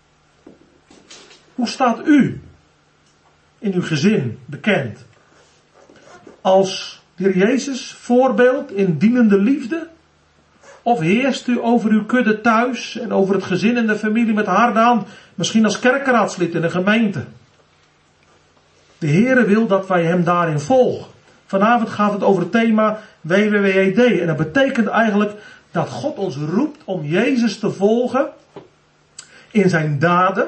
Hoe staat u in uw gezin bekend? Als de Heer Jezus voorbeeld in dienende liefde? Of heerst u over uw kudde thuis en over het gezin en de familie met harde hand? Misschien als kerkeraadslid in de gemeente. De Heere wil dat wij hem daarin volgen. Vanavond gaat het over het thema W W W E D. En dat betekent eigenlijk dat God ons roept om Jezus te volgen in zijn daden,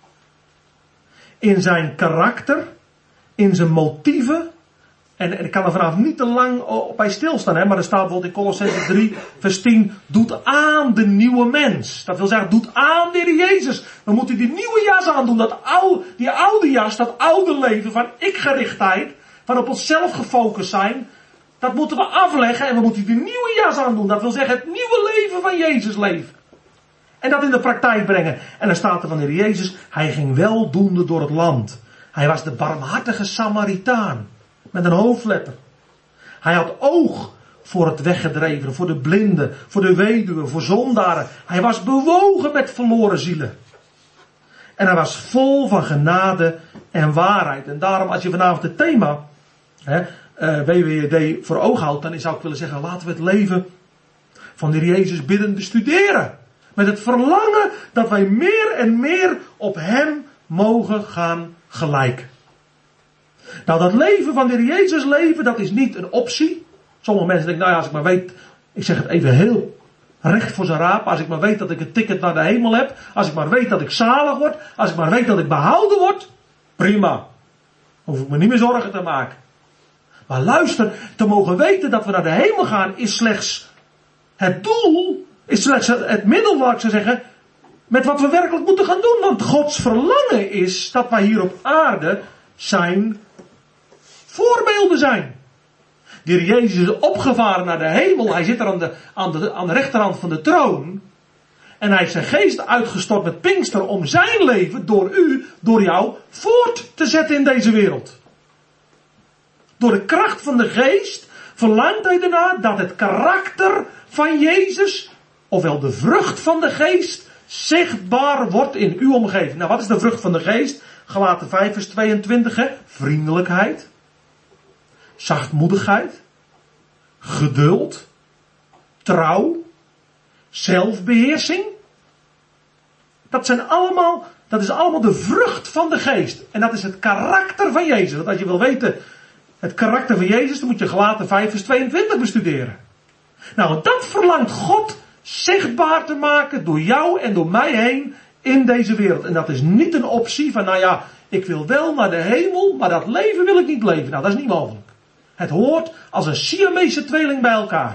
in zijn karakter, in zijn motieven. En, en ik kan er vanavond niet te lang bij stilstaan, hè, maar er staat bijvoorbeeld in Kolossenzen drie, vers tien, doet aan de nieuwe mens. Dat wil zeggen, doet aan de Heer Jezus. We moeten die nieuwe jas aandoen, dat oude, die oude jas, dat oude leven van ikgerichtheid, van op onszelf gefocust zijn, dat moeten we afleggen en we moeten die nieuwe jas aandoen. Dat wil zeggen, het nieuwe leven van Jezus leven. En dat in de praktijk brengen. En dan staat er van de Heer Jezus, hij ging weldoende door het land. Hij was de barmhartige Samaritaan. Met een hoofdletter. Hij had oog voor het weggedrevene, voor de blinden, voor de weduwen, voor zondaren. Hij was bewogen met verloren zielen. En hij was vol van genade en waarheid. En daarom als je vanavond het thema hè, uh, W W E D voor ogen houdt, dan zou ik willen zeggen, laten we het leven van de Heer Jezus bidden bestuderen. Met het verlangen dat wij meer en meer op hem mogen gaan gelijken. Nou, dat leven van de Heer Jezus leven, dat is niet een optie. Sommige mensen denken, nou ja, als ik maar weet, ik zeg het even heel recht voor zijn raap, als ik maar weet dat ik een ticket naar de hemel heb, als ik maar weet dat ik zalig word, als ik maar weet dat ik behouden word, prima. Hoef ik me niet meer zorgen te maken. Maar luister, te mogen weten dat we naar de hemel gaan is slechts het doel, is slechts het middel, wat ik zou zeggen, met wat we werkelijk moeten gaan doen. Want Gods verlangen is dat wij hier op aarde zijn voorbeelden zijn. De Heer Jezus is opgevaren naar de hemel. Hij zit er aan de, aan de, aan de rechterhand van de troon. En hij heeft zijn geest uitgestort met Pinkster om zijn leven door u, door jou, voort te zetten in deze wereld. Door de kracht van de geest verlangt hij ernaar dat het karakter van Jezus, ofwel de vrucht van de geest, zichtbaar wordt in uw omgeving. Nou, wat is de vrucht van de geest? Galaten vijf vers tweeëntwintig, hè? Vriendelijkheid, zachtmoedigheid, geduld, trouw, zelfbeheersing. Dat zijn allemaal, dat is allemaal de vrucht van de geest. En dat is het karakter van Jezus. Want als je wil weten het karakter van Jezus, dan moet je Galaten vijf vers tweeëntwintig bestuderen. Nou, dat verlangt God zichtbaar te maken door jou en door mij heen in deze wereld. En dat is niet een optie van, nou ja, ik wil wel naar de hemel, maar dat leven wil ik niet leven. Nou, dat is niet mogelijk. Het hoort als een Siamese tweeling bij elkaar.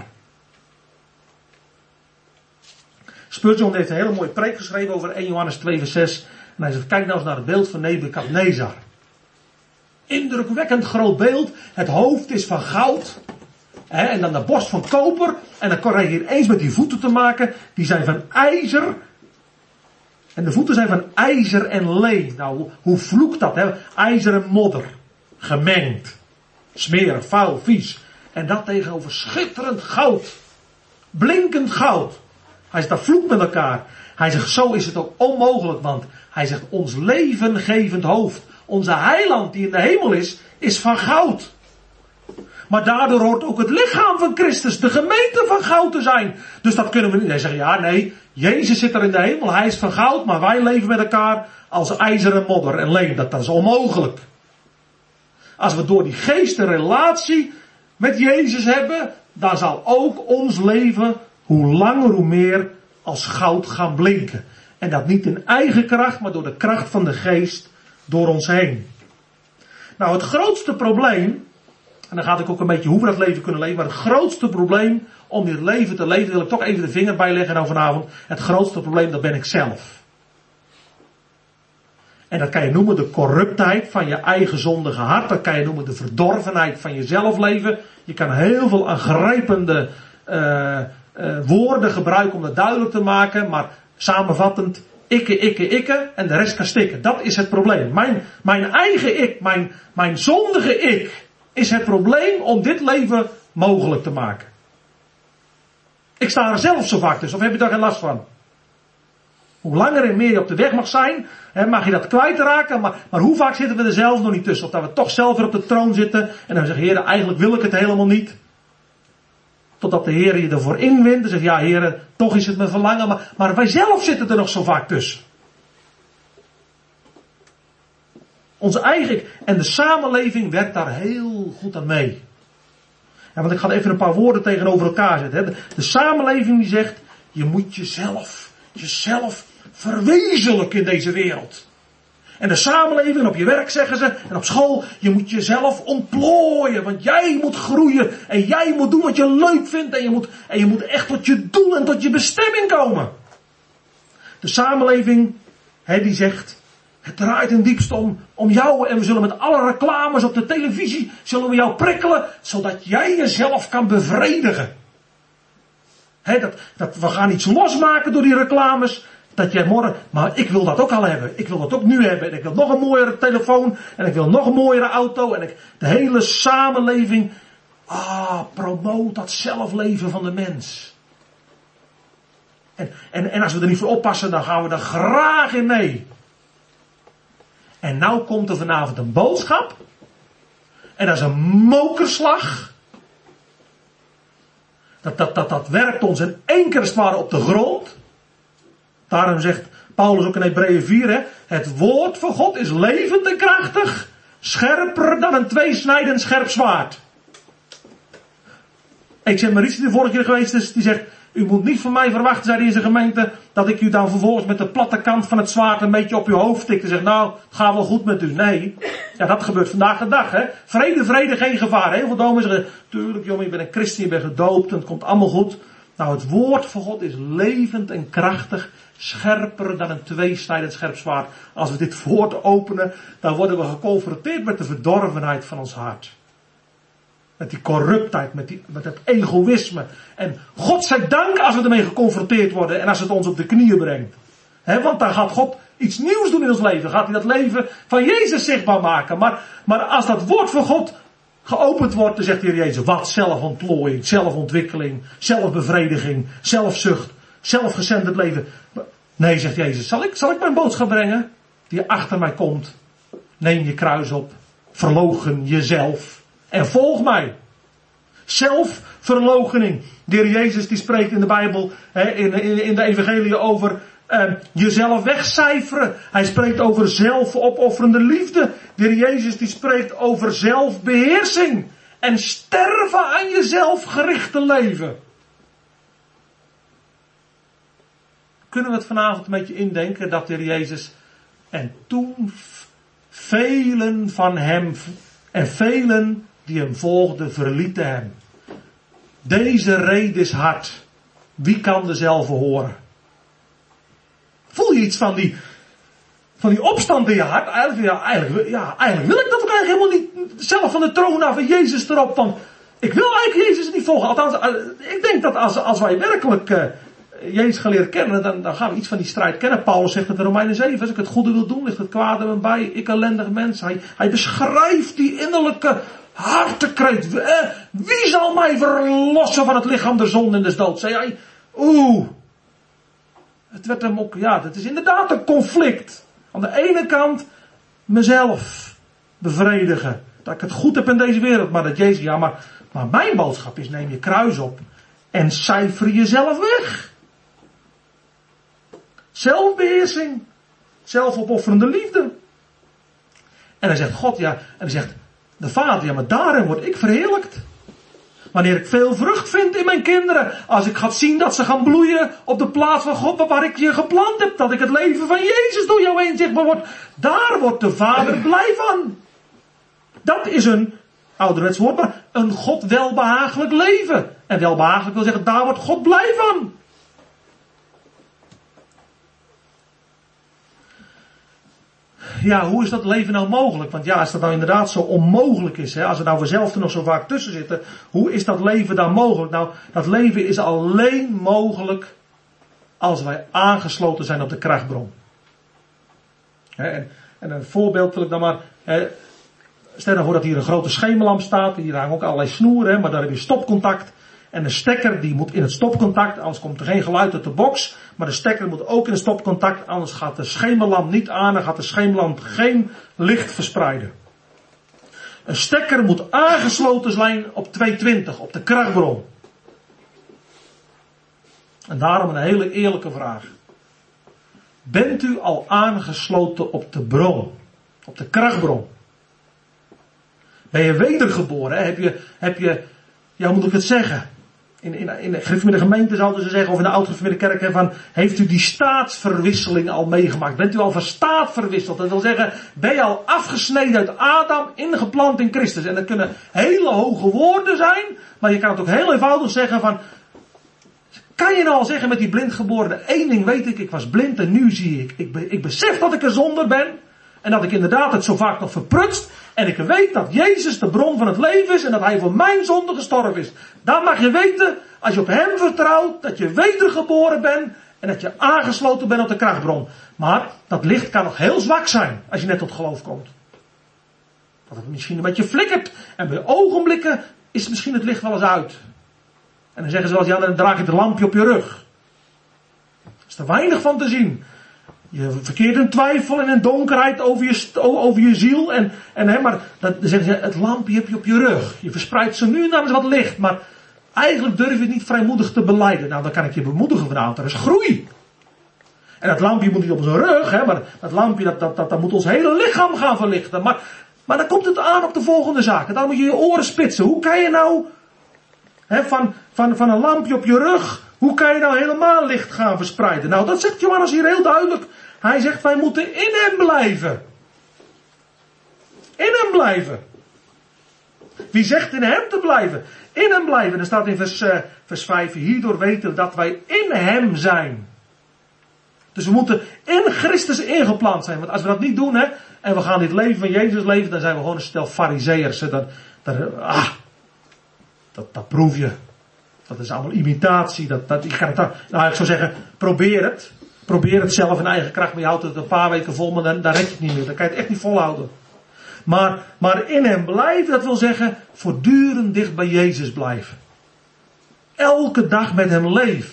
Spurgeon heeft een hele mooie preek geschreven over eerste Johannes twee vers zes. En hij zegt, kijk nou eens naar het beeld van Nebukadnezar. Indrukwekkend groot beeld. Het hoofd is van goud. Hè, en dan de borst van koper. En dan krijg je eens met die voeten te maken. Die zijn van ijzer. En de voeten zijn van ijzer en leem. Nou, hoe vloekt dat? Hè? IJzer en modder. Gemengd. Smerig, vuil, vies. En dat tegenover schitterend goud. Blinkend goud. Hij zegt, dat vloekt met elkaar. Hij zegt, zo is het ook onmogelijk. Want hij zegt, ons levengevend hoofd. Onze heiland die in de hemel is, is van goud. Maar daardoor hoort ook het lichaam van Christus, de gemeente, van goud te zijn. Dus dat kunnen we niet. Hij zegt, ja nee, Jezus zit er in de hemel, hij is van goud, maar wij leven met elkaar als ijzer en modder en leem. Dat, dat is onmogelijk. Als we door die geest een relatie met Jezus hebben, dan zal ook ons leven, hoe langer hoe meer, als goud gaan blinken. En dat niet in eigen kracht, maar door de kracht van de geest door ons heen. Nou, het grootste probleem, en dan ga ik ook een beetje hoe we dat leven kunnen leven, maar het grootste probleem om dit leven te leven, wil ik toch even de vinger bij leggen nou vanavond. Het grootste probleem, dat ben ik zelf. En dat kan je noemen de corruptheid van je eigen zondige hart. Dat kan je noemen de verdorvenheid van je zelfleven. Je kan heel veel aangrijpende uh, uh, woorden gebruiken om dat duidelijk te maken. Maar samenvattend, ikke, ikke, ikke en de rest kan stikken. Dat is het probleem. Mijn, mijn eigen ik, mijn, mijn zondige ik, is het probleem om dit leven mogelijk te maken. Ik sta er zelf zo vaak tussen, of heb je daar geen last van? Hoe langer en meer je op de weg mag zijn, hè, mag je dat kwijtraken, maar, maar hoe vaak zitten we er zelf nog niet tussen? Of dat we toch zelf weer op de troon zitten en dan zeggen, Heer, eigenlijk wil ik het helemaal niet. Totdat de Heer je ervoor inwint en zegt, ja Heer, toch is het mijn verlangen, maar, maar wij zelf zitten er nog zo vaak tussen. Onze eigen, en de samenleving werkt daar heel goed aan mee. Ja, want ik ga even een paar woorden tegenover elkaar zetten. Hè. De, de samenleving die zegt, je moet jezelf, jezelf verwezenlijken in deze wereld. En de samenleving, op je werk zeggen ze, en op school, je moet jezelf ontplooien, want jij moet groeien, en jij moet doen wat je leuk vindt, en je moet, en je moet echt tot je doel en tot je bestemming komen. De samenleving, hè, die zegt, het draait in diepste om, om jou, en we zullen met alle reclames op de televisie, zullen we jou prikkelen, zodat jij jezelf kan bevredigen. He, dat, dat, we gaan iets losmaken door die reclames. Dat jij morgen, maar ik wil dat ook al hebben. Ik wil dat ook nu hebben. En ik wil nog een mooiere telefoon. En ik wil nog een mooiere auto. En ik, de hele samenleving. Ah, promoot dat zelfleven van de mens. En, en, en als we er niet voor oppassen, dan gaan we er graag in mee. En nou komt er vanavond een boodschap. En dat is een mokerslag. Dat, dat, dat, dat werpt ons in één keer als het ware op de grond. Daarom zegt Paulus ook in Hebreeën vier, hè, het woord van God is levend en krachtig, scherper dan een tweesnijdend scherp zwaard. Ik zeg Maurice die de vorige keer geweest is, die zegt, u moet niet van mij verwachten, zei hij in zijn gemeente, dat ik u dan vervolgens met de platte kant van het zwaard een beetje op uw hoofd tik en zeg, nou, het gaat wel goed met u. Nee, ja, dat gebeurt vandaag de dag, hè. Vrede, vrede, geen gevaar. Heel veel dominees zeggen, tuurlijk jongen, je bent een christen, je bent gedoopt en het komt allemaal goed. Nou, het woord van God is levend en krachtig, scherper dan een tweesnijdend scherp zwaard. Als we dit woord openen, dan worden we geconfronteerd met de verdorvenheid van ons hart. Met die corruptheid, met, die, met het egoïsme. En God zij dank als we ermee geconfronteerd worden en als het ons op de knieën brengt. He, want dan gaat God iets nieuws doen in ons leven. Dan gaat hij dat leven van Jezus zichtbaar maken. Maar, maar als dat woord van God geopend wordt, dan zegt de Heer Jezus, wat zelfontplooiing, zelfontwikkeling, zelfbevrediging, zelfzucht, zelfgezenderd leven. Nee, zegt Jezus, zal ik, zal ik mijn boodschap brengen? Die achter mij komt. Neem je kruis op, verloochen jezelf en volg mij. Zelfverloochening. De Heer Jezus die spreekt in de Bijbel, hè, in, in, in de evangelie over uh, jezelf wegcijferen. Hij spreekt over zelfopofferende liefde. De Heer Jezus die spreekt over zelfbeheersing. En sterven aan jezelf gerichte leven. Kunnen we het vanavond een beetje indenken dat de Heer Jezus en toen velen van hem en velen die hem volgden verlieten hem. Deze rede is hard. Wie kan dezelfde horen? Voel je iets van die, van die opstand in je hart? Eigenlijk, ja, eigenlijk, ja, eigenlijk wil ik dat ook eigenlijk helemaal niet zelf van de troon af en Jezus erop. Van, ik wil eigenlijk Jezus niet volgen. Althans, ik denk dat als, als wij werkelijk uh, Jezus gaan leren kennen, dan, dan gaan we iets van die strijd kennen. Paulus zegt het in Romeinen zeven. Als ik het goede wil doen, ligt het kwade me bij. Ik ellendig mens. Hij, hij beschrijft die innerlijke hartekreet. Wie zal mij verlossen van het lichaam der zonde en des doods? Zei hij. Oeh. Het werd hem ook, ja, het is inderdaad een conflict. Aan de ene kant mezelf bevredigen. Dat ik het goed heb in deze wereld. Maar dat Jezus, ja, maar, maar mijn boodschap is, neem je kruis op. En cijfer jezelf weg. Zelfbeheersing. Zelfopofferende liefde. En hij zegt, God, ja, en hij zegt, de Vader, ja, maar daarin word ik verheerlijkt. Wanneer ik veel vrucht vind in mijn kinderen. Als ik ga zien dat ze gaan bloeien op de plaats van God waar ik je geplant heb. Dat ik het leven van Jezus door jou heen zichtbaar wordt. Daar wordt de Vader blij van. Dat is een, ouderwets woord, maar een God welbehagelijk leven. En welbehagelijk wil zeggen, daar wordt God blij van. Ja, hoe is dat leven nou mogelijk? Want ja, als dat nou inderdaad zo onmogelijk is, hè, als er nou vanzelf er nog zo vaak tussen zitten, hoe is dat leven dan mogelijk? Nou, dat leven is alleen mogelijk als wij aangesloten zijn op de krachtbron. Hè, en, en een voorbeeld wil ik dan maar, hè, stel nou voor dat hier een grote schemerlamp staat, hier hangen ook allerlei snoeren, hè, maar daar heb je stopcontact. En de stekker die moet in het stopcontact, anders komt er geen geluid uit de box. Maar de stekker moet ook in het stopcontact, anders gaat de schemerlamp niet aan en gaat de schemerlamp geen licht verspreiden. Een stekker moet aangesloten zijn op tweehonderdtwintig, op de krachtbron. En daarom een hele eerlijke vraag. Bent u al aangesloten op de bron? Op de krachtbron? Ben je wedergeboren? Hè? Heb je, heb je, ja, hoe moet ik het zeggen? In, in, in de gereformeerde gemeente zouden ze zeggen, of in de oud-gereformeerde kerk, hè, van, heeft u die staatsverwisseling al meegemaakt? Bent u al van staat verwisseld? Dat wil zeggen, ben je al afgesneden uit Adam, ingeplant in Christus? En dat kunnen hele hoge woorden zijn, maar je kan het ook heel eenvoudig zeggen van, kan je nou al zeggen met die blindgeborene, één ding weet ik, ik was blind en nu zie ik. Ik, be, ik besef dat ik een zonde ben. En dat ik inderdaad het zo vaak nog verprutst. En ik weet dat Jezus de bron van het leven is. En dat hij voor mijn zonde gestorven is. Dan mag je weten, als je op hem vertrouwt, dat je wedergeboren bent. En dat je aangesloten bent op de krachtbron. Maar dat licht kan nog heel zwak zijn. Als je net tot geloof komt. Dat het misschien een beetje flikkert. En bij ogenblikken is misschien het licht wel eens uit. En dan zeggen ze wel eens, ja, dan draag je het lampje op je rug. Er is er weinig van te zien. Je verkeert in twijfel en in donkerheid over je, over je ziel. En, en, hè, maar dan zeggen ze, het lampje heb je op je rug. Je verspreidt zo nu en dan eens wat licht. Maar eigenlijk durf je het niet vrijmoedig te belijden. Nou, dan kan ik je bemoedigen vanavond. Er is groei. En dat lampje moet niet op zijn rug. Hè, maar dat lampje, dat, dat, dat, dat moet ons hele lichaam gaan verlichten. Maar, maar dan komt het aan op de volgende zaken. Dan moet je je oren spitsen. Hoe kan je nou, hè, van, van, van een lampje op je rug, hoe kan je nou helemaal licht gaan verspreiden? Nou, dat zegt Johannes hier heel duidelijk. Hij zegt, wij moeten in hem blijven. In hem blijven. Wie zegt in hem te blijven? In hem blijven. Er staat in vers, uh, vers vijf, hierdoor weten we dat wij in hem zijn. Dus we moeten in Christus ingeplant zijn. Want als we dat niet doen, hè, en we gaan dit leven van Jezus leven, dan zijn we gewoon een stel farizeeërs. Dat, dat, ah, dat, dat proef je. Dat is allemaal imitatie. Dat, dat, ik ga het, nou, ik zou zeggen, probeer het. Probeer het zelf in eigen kracht, maar je houdt het een paar weken vol, maar dan, dan red je het niet meer. Dan kan je het echt niet volhouden. Maar, maar in hem blijven, dat wil zeggen voortdurend dicht bij Jezus blijven. Elke dag met hem leven.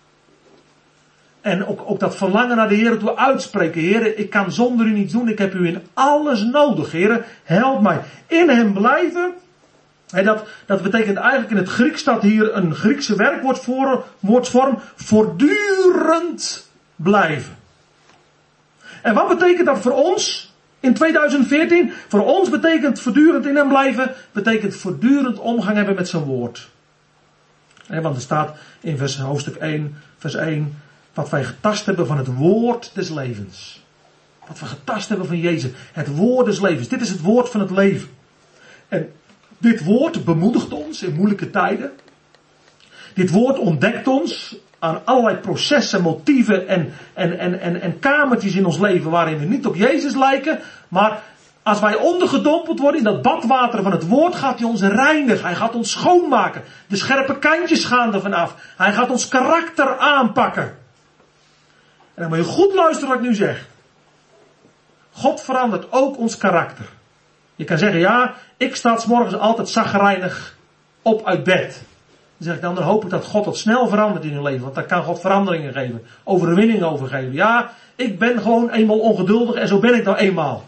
En ook, ook dat verlangen naar de Heer toe uitspreken. Heer, ik kan zonder u niets doen. Ik heb u in alles nodig. Heer, help mij. In hem blijven. En dat, dat betekent eigenlijk in het Grieks staat hier een Griekse werkwoordsvorm. Voortdurend blijven. En wat betekent dat voor ons in tweeduizend veertien? Voor ons betekent voortdurend in hem blijven. Betekent voortdurend omgang hebben met zijn woord. He, want er staat in vers, hoofdstuk één, vers één. Wat wij getast hebben van het woord des levens. Wat we getast hebben van Jezus. Het woord des levens. Dit is het woord van het leven. En dit woord bemoedigt ons in moeilijke tijden. Dit woord ontdekt ons aan allerlei processen, motieven en, en, en, en, en kamertjes in ons leven waarin we niet op Jezus lijken. Maar als wij ondergedompeld worden in dat badwater van het woord, gaat hij ons reinigen. Hij gaat ons schoonmaken. De scherpe kantjes gaan er vanaf. Hij gaat ons karakter aanpakken. En dan moet je goed luisteren wat ik nu zeg. God verandert ook ons karakter. Je kan zeggen, ja, ik sta 's morgens altijd chagrijnig op uit bed. Dan zeg ik dan, dan hoop ik dat God dat snel verandert in je leven. Want dan kan God veranderingen geven. Overwinningen overgeven. Ja, ik ben gewoon eenmaal ongeduldig en zo ben ik nou eenmaal.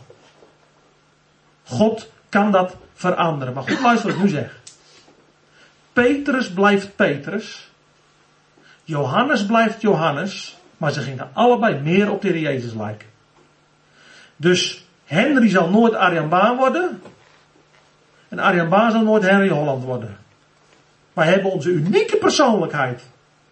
God kan dat veranderen. Maar goed, luister wat ik nu zeg. Petrus blijft Petrus. Johannes blijft Johannes. Maar ze gingen allebei meer op de Heer Jezus lijken. Dus Henry zal nooit Arjan Baan worden. En Arjan Baan zal nooit Henry Holland worden. Wij hebben onze unieke persoonlijkheid.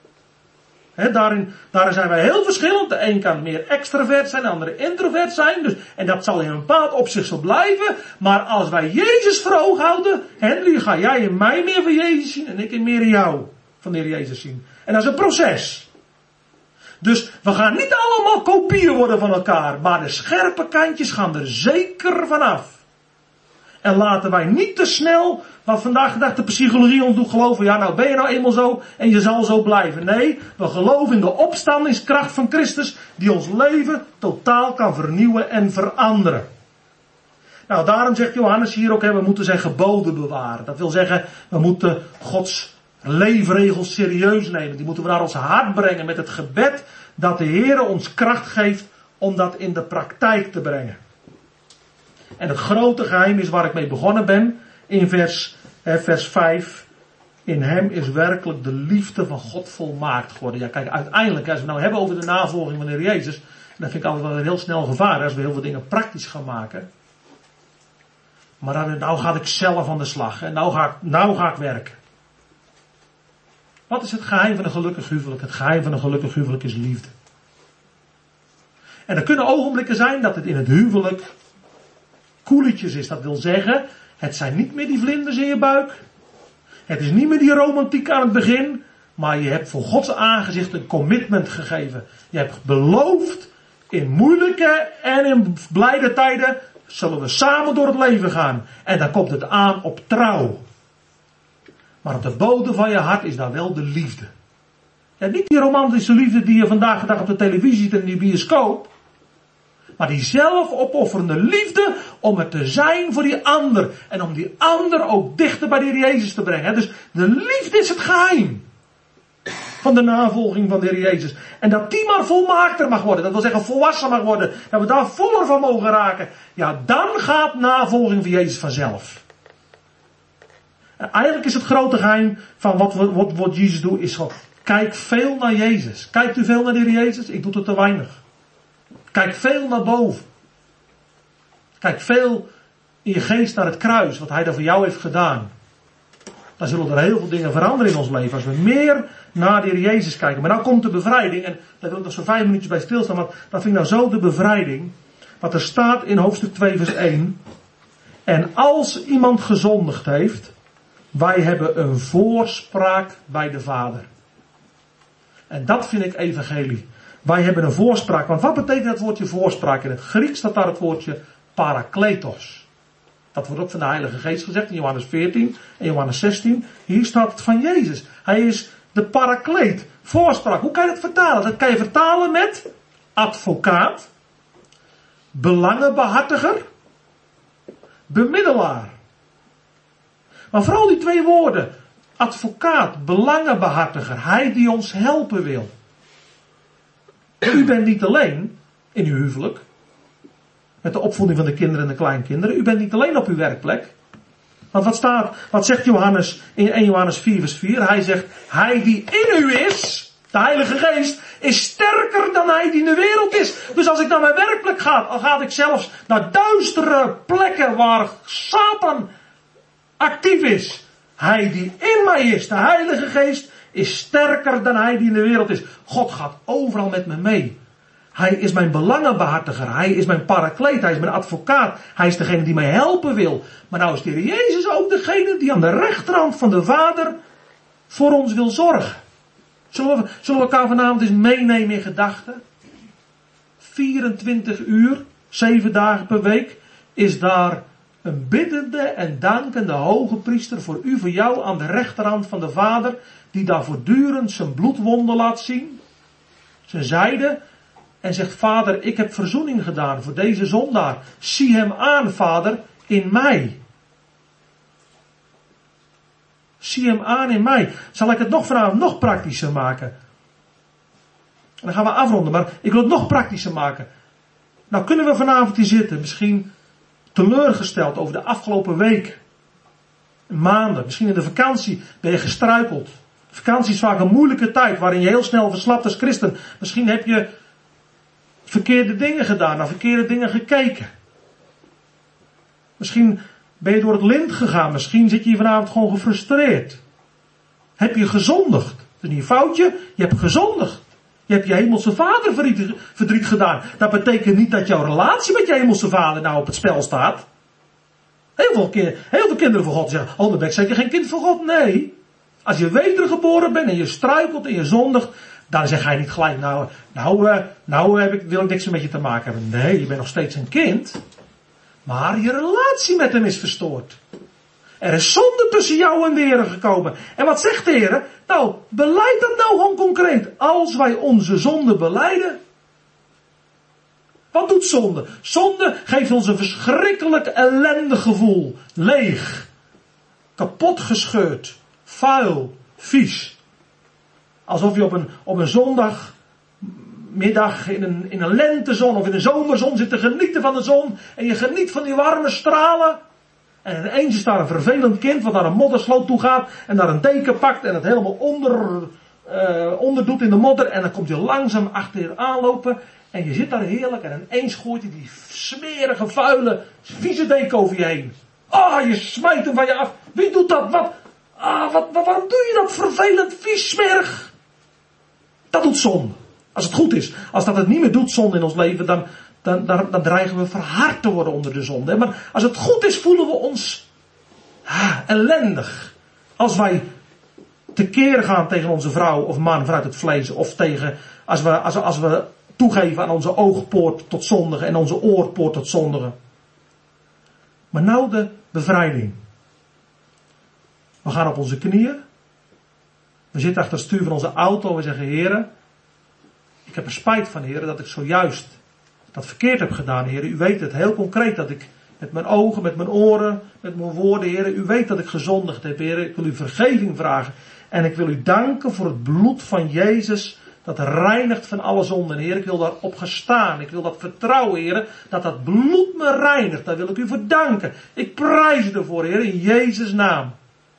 He, daarin, daarin zijn wij heel verschillend. De een kan meer extravert zijn, de andere introvert zijn. Dus, en dat zal in een bepaald opzicht zo blijven. Maar als wij Jezus voor ogen houden. Henry, ga jij in mij meer van Jezus zien en ik in meer in jou van de Heer Jezus zien. En dat is een proces. Dus we gaan niet allemaal kopieën worden van elkaar. Maar de scherpe kantjes gaan er zeker vanaf. En laten wij niet te snel, wat vandaag de dag de psychologie ons doet geloven. Ja, nou ben je nou eenmaal zo en je zal zo blijven. Nee, we geloven in de opstandingskracht van Christus. Die ons leven totaal kan vernieuwen en veranderen. Nou, daarom zegt Johannes hier ook, hè, we moeten zijn geboden bewaren. Dat wil zeggen, we moeten Gods leefregels serieus nemen. Die moeten we naar ons hart brengen met het gebed dat de Heer ons kracht geeft om dat in de praktijk te brengen. En het grote geheim is waar ik mee begonnen ben. In vers, eh, vers vijf. In hem is werkelijk de liefde van God volmaakt geworden. Ja, kijk, uiteindelijk, als we nou hebben over de navolging van de Heer Jezus. En dat vind ik altijd wel een heel snel gevaar. Als we heel veel dingen praktisch gaan maken. Maar dan, nou ga ik zelf aan de slag. En nou ga ik, nou ga ik werken. Wat is het geheim van een gelukkig huwelijk? Het geheim van een gelukkig huwelijk is liefde. En er kunnen ogenblikken zijn dat het in het huwelijk koeletjes is. Dat wil zeggen, het zijn niet meer die vlinders in je buik. Het is niet meer die romantiek aan het begin. Maar je hebt voor Gods aangezicht een commitment gegeven. Je hebt beloofd, in moeilijke en in blijde tijden zullen we samen door het leven gaan. En dan komt het aan op trouw. Maar op de bodem van je hart is daar wel de liefde. Ja, niet die romantische liefde die je vandaag de dag op de televisie ziet en in die bioscoop. Maar die zelfopofferende liefde om er te zijn voor die ander. En om die ander ook dichter bij de Heer Jezus te brengen. Dus de liefde is het geheim van de navolging van de Heer Jezus. En dat die maar volmaakter mag worden. Dat wil zeggen volwassen mag worden. Dat we daar voller van mogen raken. Ja, dan gaat navolging van Jezus vanzelf. En eigenlijk is het grote geheim van wat, wat, wat Jezus doet. Is gewoon, kijk veel naar Jezus. Kijkt u veel naar de Heer Jezus? Ik doe het te weinig. Kijk veel naar boven. Kijk veel in je geest naar het kruis. Wat hij daar voor jou heeft gedaan. Dan zullen er heel veel dingen veranderen in ons leven. Als we meer naar de Heer Jezus kijken. Maar nou komt de bevrijding. En daar wil ik nog zo vijf minuutjes bij stilstaan. Want dat vind ik nou zo de bevrijding. Wat er staat in hoofdstuk twee vers één. En als iemand gezondigd heeft. Wij hebben een voorspraak bij de Vader. En dat vind ik evangelie. Wij hebben een voorspraak. Want wat betekent dat woordje voorspraak? In het Grieks staat daar het woordje parakletos. Dat wordt ook van de Heilige Geest gezegd in Johannes veertien en Johannes zestien. Hier staat het van Jezus. Hij is de parakleet. Voorspraak. Hoe kan je dat vertalen? Dat kan je vertalen met advocaat, belangenbehartiger, bemiddelaar. Maar vooral die twee woorden. Advocaat, belangenbehartiger. Hij die ons helpen wil. U bent niet alleen in uw huwelijk. Met de opvoeding van de kinderen en de kleinkinderen. U bent niet alleen op uw werkplek. Want wat staat, wat zegt Johannes in eerste Johannes vier vers vier? Hij zegt, hij die in u is, de Heilige Geest, is sterker dan hij die in de wereld is. Dus als ik naar mijn werkplek ga, al ga ik zelfs naar duistere plekken waar Satan actief is. Hij die in mij is, de Heilige Geest, is sterker dan hij die in de wereld is. God gaat overal met me mee. Hij is mijn belangenbehartiger. Hij is mijn parakleet. Hij is mijn advocaat. Hij is degene die mij helpen wil. Maar nou is de Heer Jezus ook degene die aan de rechterhand van de Vader voor ons wil zorgen. Zullen we, zullen we elkaar vanavond eens meenemen in gedachten? vierentwintig uur, zeven dagen per week, is daar een biddende en dankende hoge priester voor u, voor jou aan de rechterhand van de Vader, die daar voortdurend zijn bloedwonden laat zien, zijn zijde, en zegt, Vader, ik heb verzoening gedaan voor deze zondaar. Zie hem aan, Vader, in mij. Zie hem aan in mij. Zal ik het nog vanavond nog praktischer maken? En dan gaan we afronden, maar ik wil het nog praktischer maken. Nou kunnen we vanavond hier zitten, misschien teleurgesteld over de afgelopen week, maanden, misschien in de vakantie ben je gestruikeld. De vakantie is vaak een moeilijke tijd waarin je heel snel verslapt als christen. Misschien heb je verkeerde dingen gedaan, naar verkeerde dingen gekeken. Misschien ben je door het lint gegaan, misschien zit je hier vanavond gewoon gefrustreerd. Heb je gezondigd? Dat is niet een foutje, je hebt gezondigd. Je hebt je hemelse vader verdriet, verdriet gedaan. Dat betekent niet dat jouw relatie met je hemelse vader nou op het spel staat. Heel veel, heel veel kinderen van God zeggen, oh, dan ben ik zeker geen kind van God. Nee. Als je wedergeboren bent en je struikelt en je zondigt, dan zeg hij niet gelijk, nou, nou, uh, nou heb ik, wil ik niks meer met je te maken hebben. Nee, je bent nog steeds een kind. Maar je relatie met hem is verstoord. Er is zonde tussen jou en de Heer gekomen. En wat zegt de Heer? Nou, beleid dat nou gewoon concreet. Als wij onze zonde belijden. Wat doet zonde? Zonde geeft ons een verschrikkelijk ellendig gevoel. Leeg. Kapot gescheurd. Vuil. Vies. Alsof je op een, op een zondagmiddag in een, in een lentezon of in een zomerzon zit te genieten van de zon. En je geniet van die warme stralen. En ineens is daar een vervelend kind wat naar een moddersloot toe gaat. En daar een deken pakt en het helemaal onder, uh, onder doet in de modder. En dan komt je langzaam achter je aanlopen. En je zit daar heerlijk en ineens gooit hij die smerige, vuile, vieze deken over je heen. Ah, je smijt hem van je af. Wie doet dat? Wat? Ah, wat, wat, waarom doe je dat vervelend, vies, smerig? Dat doet zonde. Als het goed is. Als dat het niet meer doet, zonde in ons leven, dan, dan, dan, dan dreigen we verhard te worden onder de zonde. Maar als het goed is, voelen we ons ah, ellendig. Als wij tekeer gaan tegen onze vrouw of man vanuit het vlees. Of tegen, als we, als, als we toegeven aan onze oogpoort tot zondigen en onze oorpoort tot zondigen. Maar nou de bevrijding. We gaan op onze knieën. We zitten achter het stuur van onze auto en we zeggen, Heere, ik heb er spijt van, Heere, dat ik zojuist dat verkeerd heb gedaan, Heere. U weet het heel concreet dat ik met mijn ogen, met mijn oren, met mijn woorden, Heere, u weet dat ik gezondigd heb, Heere. Ik wil u vergeving vragen en ik wil u danken voor het bloed van Jezus dat reinigt van alle zonden. Heer, ik wil daarop gaan staan. Ik wil dat vertrouwen, Heer, dat dat bloed me reinigt. Daar wil ik u voor danken. Ik prijs u ervoor, Heer, in Jezus' naam.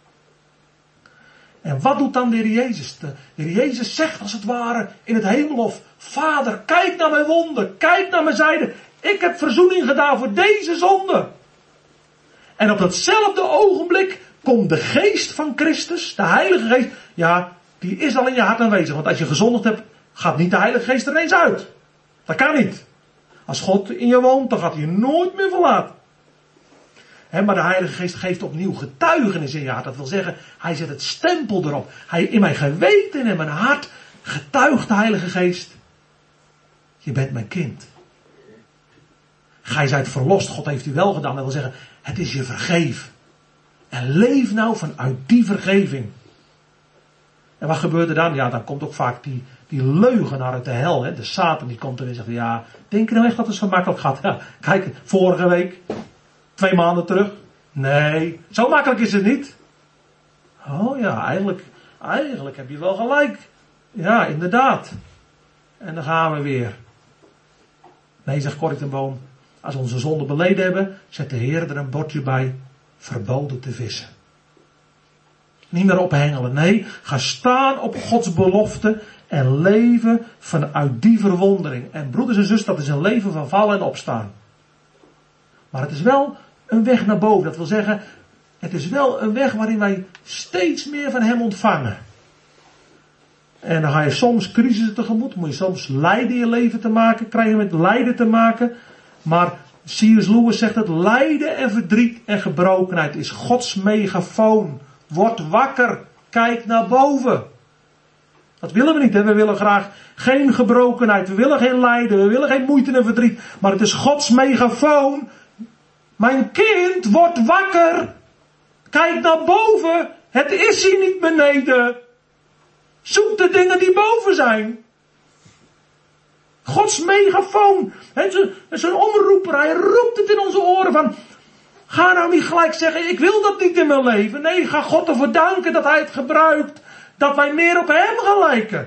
En wat doet dan de Heer Jezus? De Heer Jezus zegt als het ware in het hemelhof, Vader, kijk naar mijn wonden, kijk naar mijn zijde. Ik heb verzoening gedaan voor deze zonde. En op datzelfde ogenblik komt de geest van Christus, de Heilige Geest, ja, die is al in je hart aanwezig. Want als je gezondigd hebt, gaat niet de Heilige Geest er eens uit. Dat kan niet. Als God in je woont, dan gaat hij je nooit meer verlaten. He, maar de Heilige Geest geeft opnieuw getuigenis in je hart. Dat wil zeggen, hij zet het stempel erop. Hij, in mijn geweten en in mijn hart getuigt de Heilige Geest. Je bent mijn kind. Gij zijt verlost. God heeft u wel gedaan. Dat wil zeggen, het is je vergeven. En leef nou vanuit die vergeving. En wat gebeurt er dan? Ja, dan komt ook vaak die, die leugenaar uit de hel. Hè? De Satan die komt er en zegt, ja, denk je nou echt dat het zo makkelijk gaat? Ja, kijk, vorige week, Twee maanden terug? Nee, zo makkelijk is het niet. Oh ja, eigenlijk, eigenlijk heb je wel gelijk. Ja, inderdaad. En dan gaan we weer. Nee, zegt Corrie ten Boom. Als we onze zonde beleden hebben, zet de Heer er een bordje bij. Verboden te vissen. Niet meer ophengelen. Nee, ga staan op Gods belofte. En leven vanuit die verwondering. En broeders en zusters, dat is een leven van vallen en opstaan. Maar het is wel een weg naar boven. Dat wil zeggen, het is wel een weg waarin wij steeds meer van Hem ontvangen. En dan ga je soms crisissen tegemoet. Moet je soms lijden in je leven te maken. Krijg je met lijden te maken. Maar C S Lewis zegt het. Lijden en verdriet en gebrokenheid is Gods megafoon. Word wakker. Kijk naar boven. Dat willen we niet. Hè? We willen graag geen gebrokenheid. We willen geen lijden. We willen geen moeite en verdriet. Maar het is Gods megafoon. Mijn kind, word wakker. Kijk naar boven. Het is hier niet beneden. Zoek de dingen die boven zijn. Gods megafoon. Het is een omroeper. Hij roept het in onze oren van. Ga nou niet gelijk zeggen, ik wil dat niet in mijn leven. Nee, ga God ervoor danken dat Hij het gebruikt. Dat wij meer op Hem gaan lijken.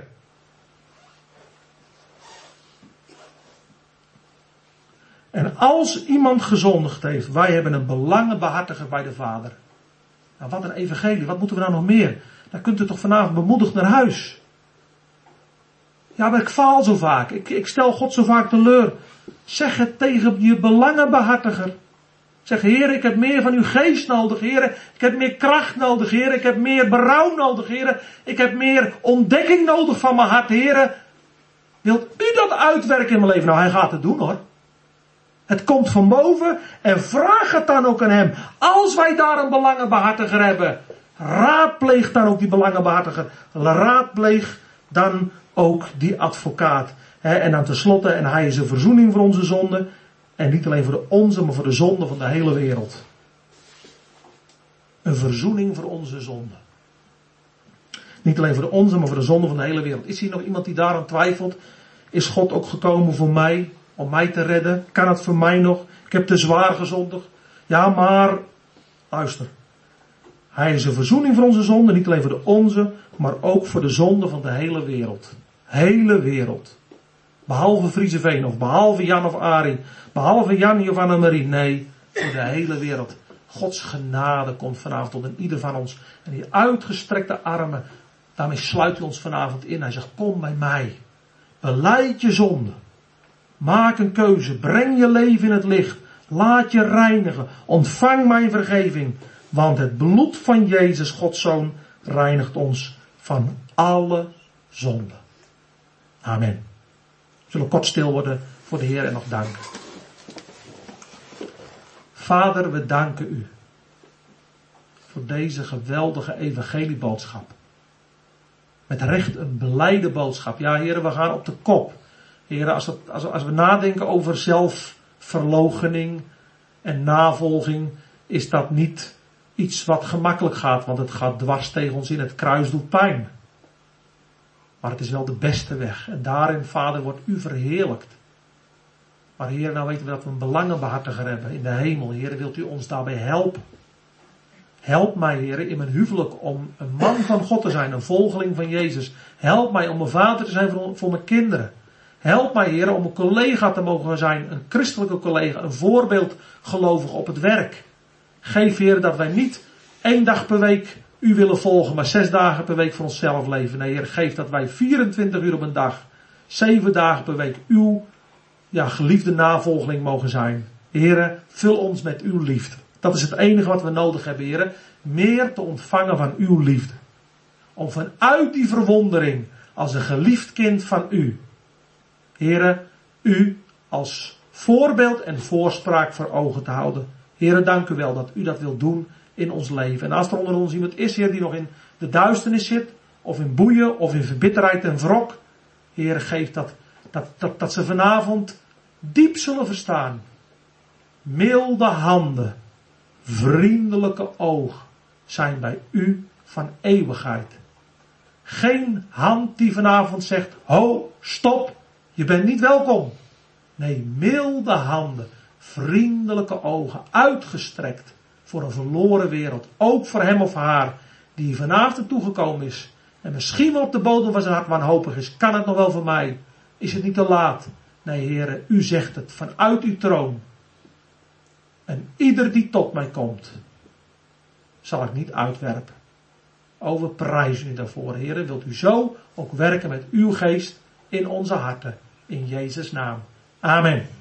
En als iemand gezondigd heeft, wij hebben een belangenbehartiger bij de Vader. Nou, wat een evangelie, wat moeten we nou nog meer? Dan kunt u toch vanavond bemoedigd naar huis. Ja, maar ik faal zo vaak. Ik, ik stel God zo vaak teleur. Zeg het tegen je belangenbehartiger. Zeg, Heer, ik heb meer van uw geest nodig, Heer. Ik heb meer kracht nodig, Heer. Ik heb meer berouw nodig, Heer. Ik heb meer ontdekking nodig van mijn hart, Heer. Wilt u dat uitwerken in mijn leven? Nou, Hij gaat het doen, hoor. Het komt van boven en vraag het dan ook aan Hem. Als wij daar een belangenbehartiger hebben, raadpleeg dan ook die belangenbehartiger. Raadpleeg dan ook die advocaat. He, en dan tenslotte, en Hij is een verzoening voor onze zonden. En niet alleen voor de onze, maar voor de zonde van de hele wereld. Een verzoening voor onze zonde. Niet alleen voor de onze, maar voor de zonde van de hele wereld. Is hier nog iemand die daaraan twijfelt? Is God ook gekomen voor mij? Om mij te redden? Kan het voor mij nog? Ik heb te zwaar gezondigd. Ja, maar, luister. Hij is een verzoening voor onze zonde. Niet alleen voor de onze, maar ook voor de zonde van de hele wereld. Hele wereld. Behalve Frieseveen of behalve Jan of Arie. Behalve Jannie of Annemarie. Nee, voor de hele wereld. Gods genade komt vanavond tot in ieder van ons. En die uitgestrekte armen, daarmee sluit hij ons vanavond in. Hij zegt, kom bij mij. Belijd je zonde. Maak een keuze. Breng je leven in het licht. Laat je reinigen. Ontvang mijn vergeving. Want het bloed van Jezus, Gods Zoon, reinigt ons van alle zonde. Amen. We zullen kort stil worden voor de Heer en nog danken. Vader, we danken u voor deze geweldige evangelieboodschap. Met recht een blijde boodschap. Ja, heren, we gaan op de kop. Heren, als, het, als, als we nadenken over zelfverloochening en navolging, is dat niet iets wat gemakkelijk gaat, want het gaat dwars tegen ons in. Het kruis doet pijn. Maar het is wel de beste weg. En daarin, Vader, wordt u verheerlijkt. Maar Heer, nou weten we dat we een belangenbehartiger hebben in de hemel. Heer, wilt u ons daarbij helpen? Help mij, Heer, in mijn huwelijk om een man van God te zijn, een volgeling van Jezus. Help mij om een vader te zijn voor, voor mijn kinderen. Help mij, Heer, om een collega te mogen zijn, een christelijke collega, een voorbeeld gelovig op het werk. Geef, Heer, dat wij niet één dag per week u willen volgen, maar zes dagen per week voor onszelf leven. Nee, Heer, geef dat wij vierentwintig uur op een dag, zeven dagen per week uw ja, geliefde navolgeling mogen zijn. Heer, vul ons met uw liefde. Dat is het enige wat we nodig hebben, Heer. Meer te ontvangen van uw liefde. Om vanuit die verwondering, als een geliefd kind van u, Heer, u als voorbeeld en voorspraak voor ogen te houden. Heer, dank u wel dat u dat wilt doen in ons leven. En als er onder ons iemand is, Heer, die nog in de duisternis zit, of in boeien, of in verbitterheid en wrok, Heer, geef dat, dat, dat, dat ze vanavond diep zullen verstaan. Milde handen, vriendelijke oog zijn bij u van eeuwigheid. Geen hand die vanavond zegt, ho, stop, je bent niet welkom. Nee, milde handen, vriendelijke ogen uitgestrekt voor een verloren wereld. Ook voor hem of haar die vanavond toegekomen is. En misschien wel op de bodem van zijn hart wanhopig is. Kan het nog wel voor mij? Is het niet te laat? Nee, Heere, u zegt het vanuit uw troon. En ieder die tot mij komt, zal ik niet uitwerpen. O, we prijzen u daarvoor, Heere. Wilt u zo ook werken met uw geest in onze harten. In Jezus' naam. Amen.